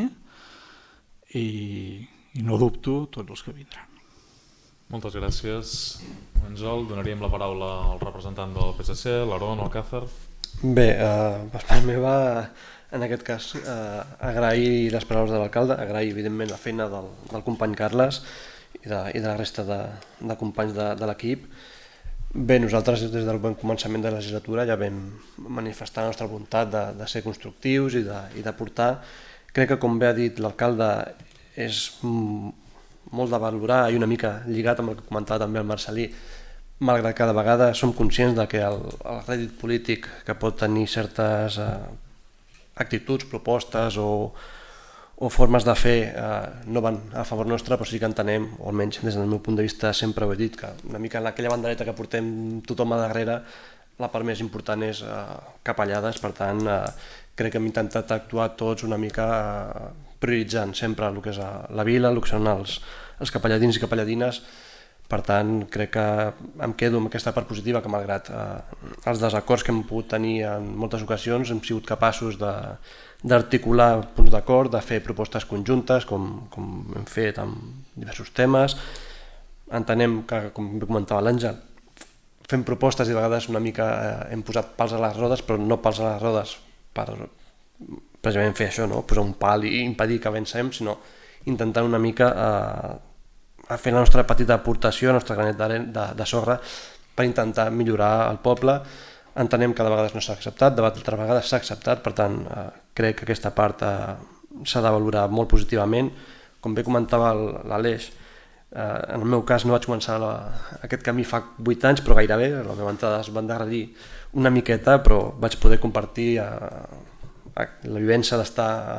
i no dubto tots els que vindran. Moltes gràcies, Àngel. Donaríem la paraula al representant del PSC, l'Aaron o el Càcer. Bé, per part meva, en aquest cas, agrair les paraules de l'alcalde, agrair evidentment la feina del company Carles i de la resta de companys de l'equip. Bé, nosaltres des del bon començament de la legislatura ja vam manifestar la nostra voluntat de ser constructius i d'aportar. Crec que, com bé ha dit l'alcalde, és molt de valorar i una mica lligat amb el que comentava també el Marcelí, malgrat que cada vegada som conscients que el rèdit polític que pot tenir certes actituds, propostes o formes de fer no van a favor nostre, però sí que entenem, o almenys des del meu punt de vista sempre ho he dit, que una mica en aquella bandereta que portem tothom a darrere, la part més important és capellades, per tant crec que hem intentat actuar tots una mica prioritzant sempre el que és la vila, el que són els capelladins i capelladines. Per tant, crec que em quedo amb aquesta part positiva, que malgrat els desacords que hem pogut tenir en moltes ocasions hem sigut capaços d'articular punts d'acord, de fer propostes conjuntes, com hem fet amb diversos temes. Entenem que, com comentava l'Àngel, fem propostes i de vegades una mica hem posat pals a les rodes, però no pals a les rodes per precisament fer això, posar un pal i impedir que avancem, sinó intentant una mica a fer la nostra petita aportació, el nostre granet de sorra per intentar millorar el poble. Entenem que de vegades no s'ha acceptat, d'altres vegades s'ha acceptat, per tant crec que aquesta part s'ha de valorar molt positivament. Com bé comentava l'Aleix, en el meu cas no vaig començar aquest camí fa 8 anys, però gairebé, la meva entrada es va endarrerir una miqueta, però vaig poder compartir la vivència d'estar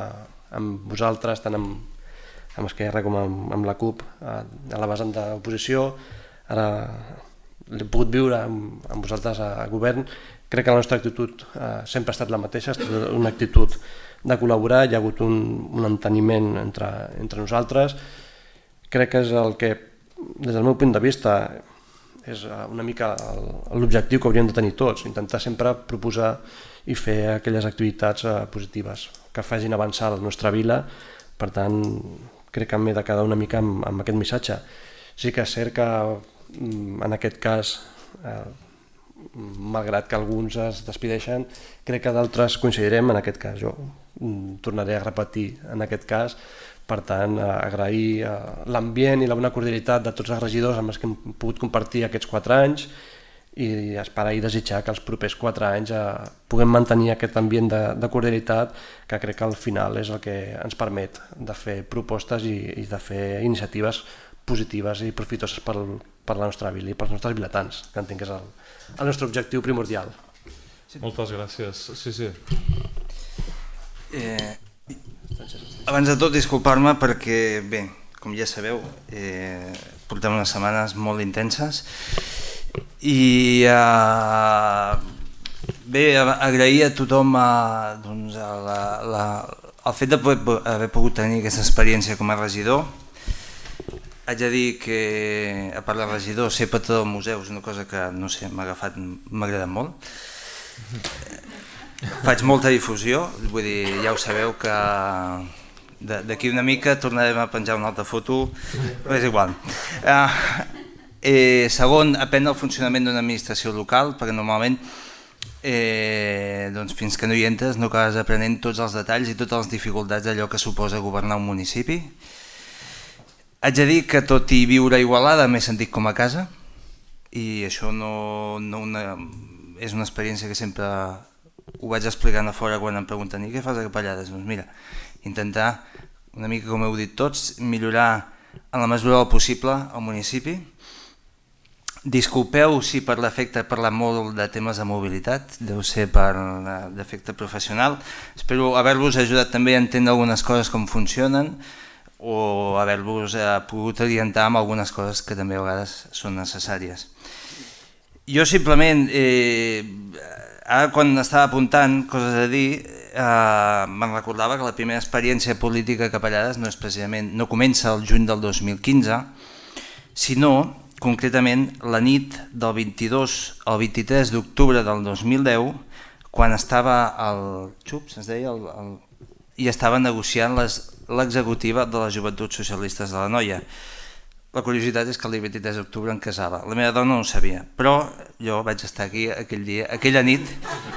amb vosaltres, tant amb Esquerra com amb la CUP, a la vessant d'oposició, ara l'he pogut viure amb vosaltres a govern. Crec que la nostra actitud sempre ha estat la mateixa, ha estat una actitud de col·laborar, hi ha hagut un enteniment entre nosaltres. Crec que és el que, des del meu punt de vista, és una mica l'objectiu que hauríem de tenir tots, intentar sempre proposar i fer aquelles activitats positives que facin avançar la nostra vila. Per tant, crec que m'he de quedar una mica amb aquest missatge. Sí que és cert que en aquest cas, malgrat que alguns es despideixen, crec que d'altres coincidirem en aquest cas. Jo tornaré a repetir en aquest cas. Per tant, agrair l'ambient i la bona cordialitat de tots els regidors amb els que hem pogut compartir aquests 4 anys i esperar i desitjar que els propers 4 anys puguem mantenir aquest ambient de cordialitat que crec que al final és el que ens permet de fer propostes i de fer iniciatives positives i profitoses per la nostra vila i pels nostres vilatans, que entenc que és el nostre objectiu primordial. Moltes gràcies. Sí. Abans de tot, disculpar-me perquè, bé, com ja sabeu, portem unes setmanes molt intenses i bé, agrair a tothom el fet d'haver pogut tenir aquesta experiència com a regidor. Haig de dir que, a part de regidor, ser patró del museu és una cosa que, no sé, m'ha agradat molt. Faig molta difusió, vull dir, ja ho sabeu que d'aquí una mica tornarem a penjar una altra foto, però és igual. Segon, aprendre el funcionament d'una administració local, perquè normalment fins que no hi entres no acabes aprenent tots els detalls i totes les dificultats d'allò que suposa governar un municipi. Haig de dir que tot i viure a Igualada m'he sentit com a casa i això és una experiència que sempre ho vaig explicant a fora quan em pregunten i què fas a Capellades? Doncs mira, intentar, una mica com heu dit tots, millorar en la mesura del possible el municipi. Disculpeu si per l'efecte he parlat molt de temes de mobilitat, deu ser per l'efecte professional. Espero haver-vos ajudat també a entendre algunes coses com funcionen o haver-vos pogut orientar amb algunes coses que també a vegades són necessàries. Jo simplement, ara quan estava apuntant coses a dir, me'n recordava que la primera experiència política a Capellades no comença el juny del 2015, sinó concretament la nit del 22 al 23 d'octubre del 2010, quan estava el Xups, es deia, i estava negociant l'executiva de les Joventuts Socialistes de l'Anoia. La curiositat és que el 23 d'octubre em casava. La meva dona no ho sabia, però jo vaig estar aquí aquell dia, aquella nit.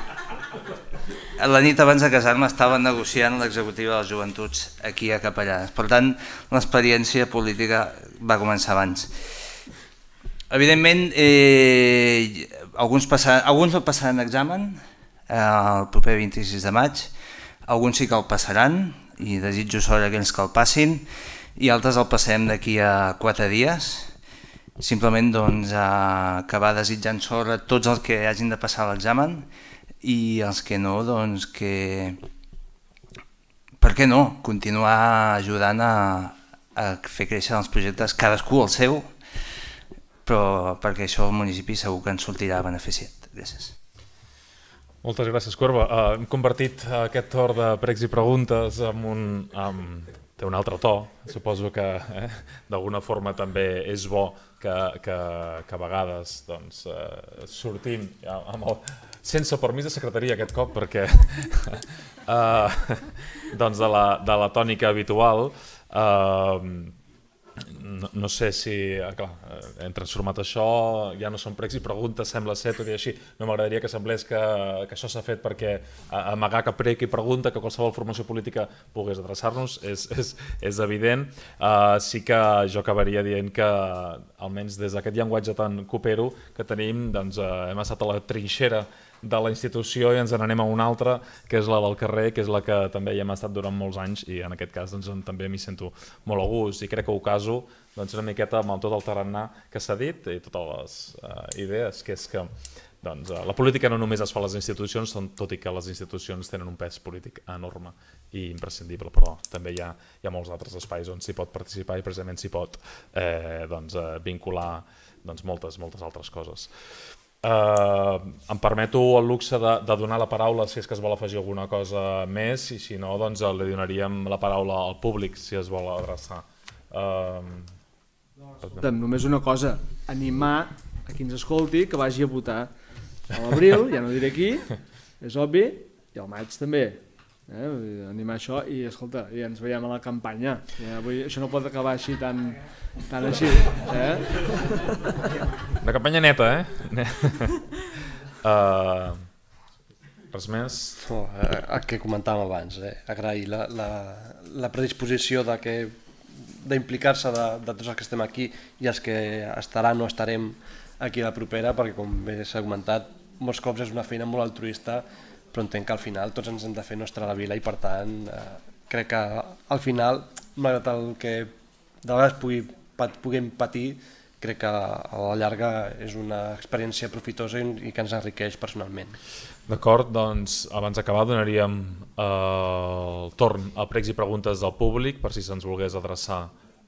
La nit abans de casar-me estava negociant l'executiva de les Joventuts aquí a Capellades. Per tant, l'experiència política va començar abans. Evidentment, alguns no passaran examen el proper 26 de maig, alguns sí que el passaran i desitjo sort a aquells que el passin, i altres el passem d'aquí a 4 dies. Simplement acabar desitjant sort a tots els que hagin de passar l'examen i els que no, doncs que, per què no, continuar ajudant a fer créixer els projectes, cadascú el seu, però perquè això el municipi segur que ens sortirà beneficiat. Gràcies. Moltes gràcies, Corba. Hem convertit aquest torn de pregs i preguntes en un altre to. Suposo que d'alguna forma també és bo que a vegades sortim sense permís de secretaria aquest cop, perquè de la tònica habitual. No sé si hem transformat això, ja no són pregs i preguntes, sembla ser, tot i així. No m'agradaria que semblés que això s'ha fet perquè amagar que preg i pregunta, que qualsevol formació política pogués adreçar-nos, és evident. Sí que jo acabaria dient que, almenys des d'aquest llenguatge tan copero que tenim, hem estat a la trinxera de la institució i ens n'anem a una altra, que és la del carrer, que és la que també hi hem estat durant molts anys i en aquest cas també m'hi sento molt a gust i crec que ho caso una miqueta amb tot el tarannà que s'ha dit i totes les idees, que és que la política no només es fa a les institucions, tot i que les institucions tenen un pes polític enorme i imprescindible, però també hi ha molts altres espais on s'hi pot participar i precisament s'hi pot vincular moltes altres coses. Em permeto el luxe de donar la paraula si és que es vol afegir alguna cosa més i si no li donaríem la paraula al públic si es vol adreçar. Només una cosa, animar a qui ens escolti que vagi a votar a l'abril, ja no diré qui, és obvi, i al maig també. Animar això i escolta, ja ens veiem a la campanya. Això no pot acabar així tan així. Una campanya neta, Res més? El que comentàvem abans, agrair la predisposició d'implicar-se de tots els que estem aquí i els que estaran o estarem aquí a la propera, perquè com bé s'ha comentat, molts cops és una feina molt altruista, però entenc que al final tots ens hem de fer nostra la vila i per tant crec que al final, malgrat el que de vegades puguem patir, crec que a la llarga és una experiència profitosa i que ens enriqueix personalment. D'acord, doncs abans d'acabar donaríem el torn a pregs i preguntes del públic per si se'ns volgués adreçar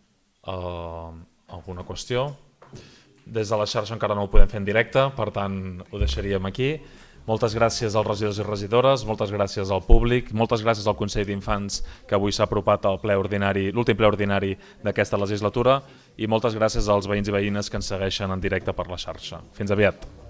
alguna qüestió. Des de la xarxa encara no ho podem fer en directe, per tant ho deixaríem aquí. Moltes gràcies als regidors i regidores, moltes gràcies al públic, moltes gràcies al Consell d'Infants que avui s'ha apropat al l'últim ple ordinari d'aquesta legislatura i moltes gràcies als veïns i veïnes que ens segueixen en directe per la xarxa. Fins aviat.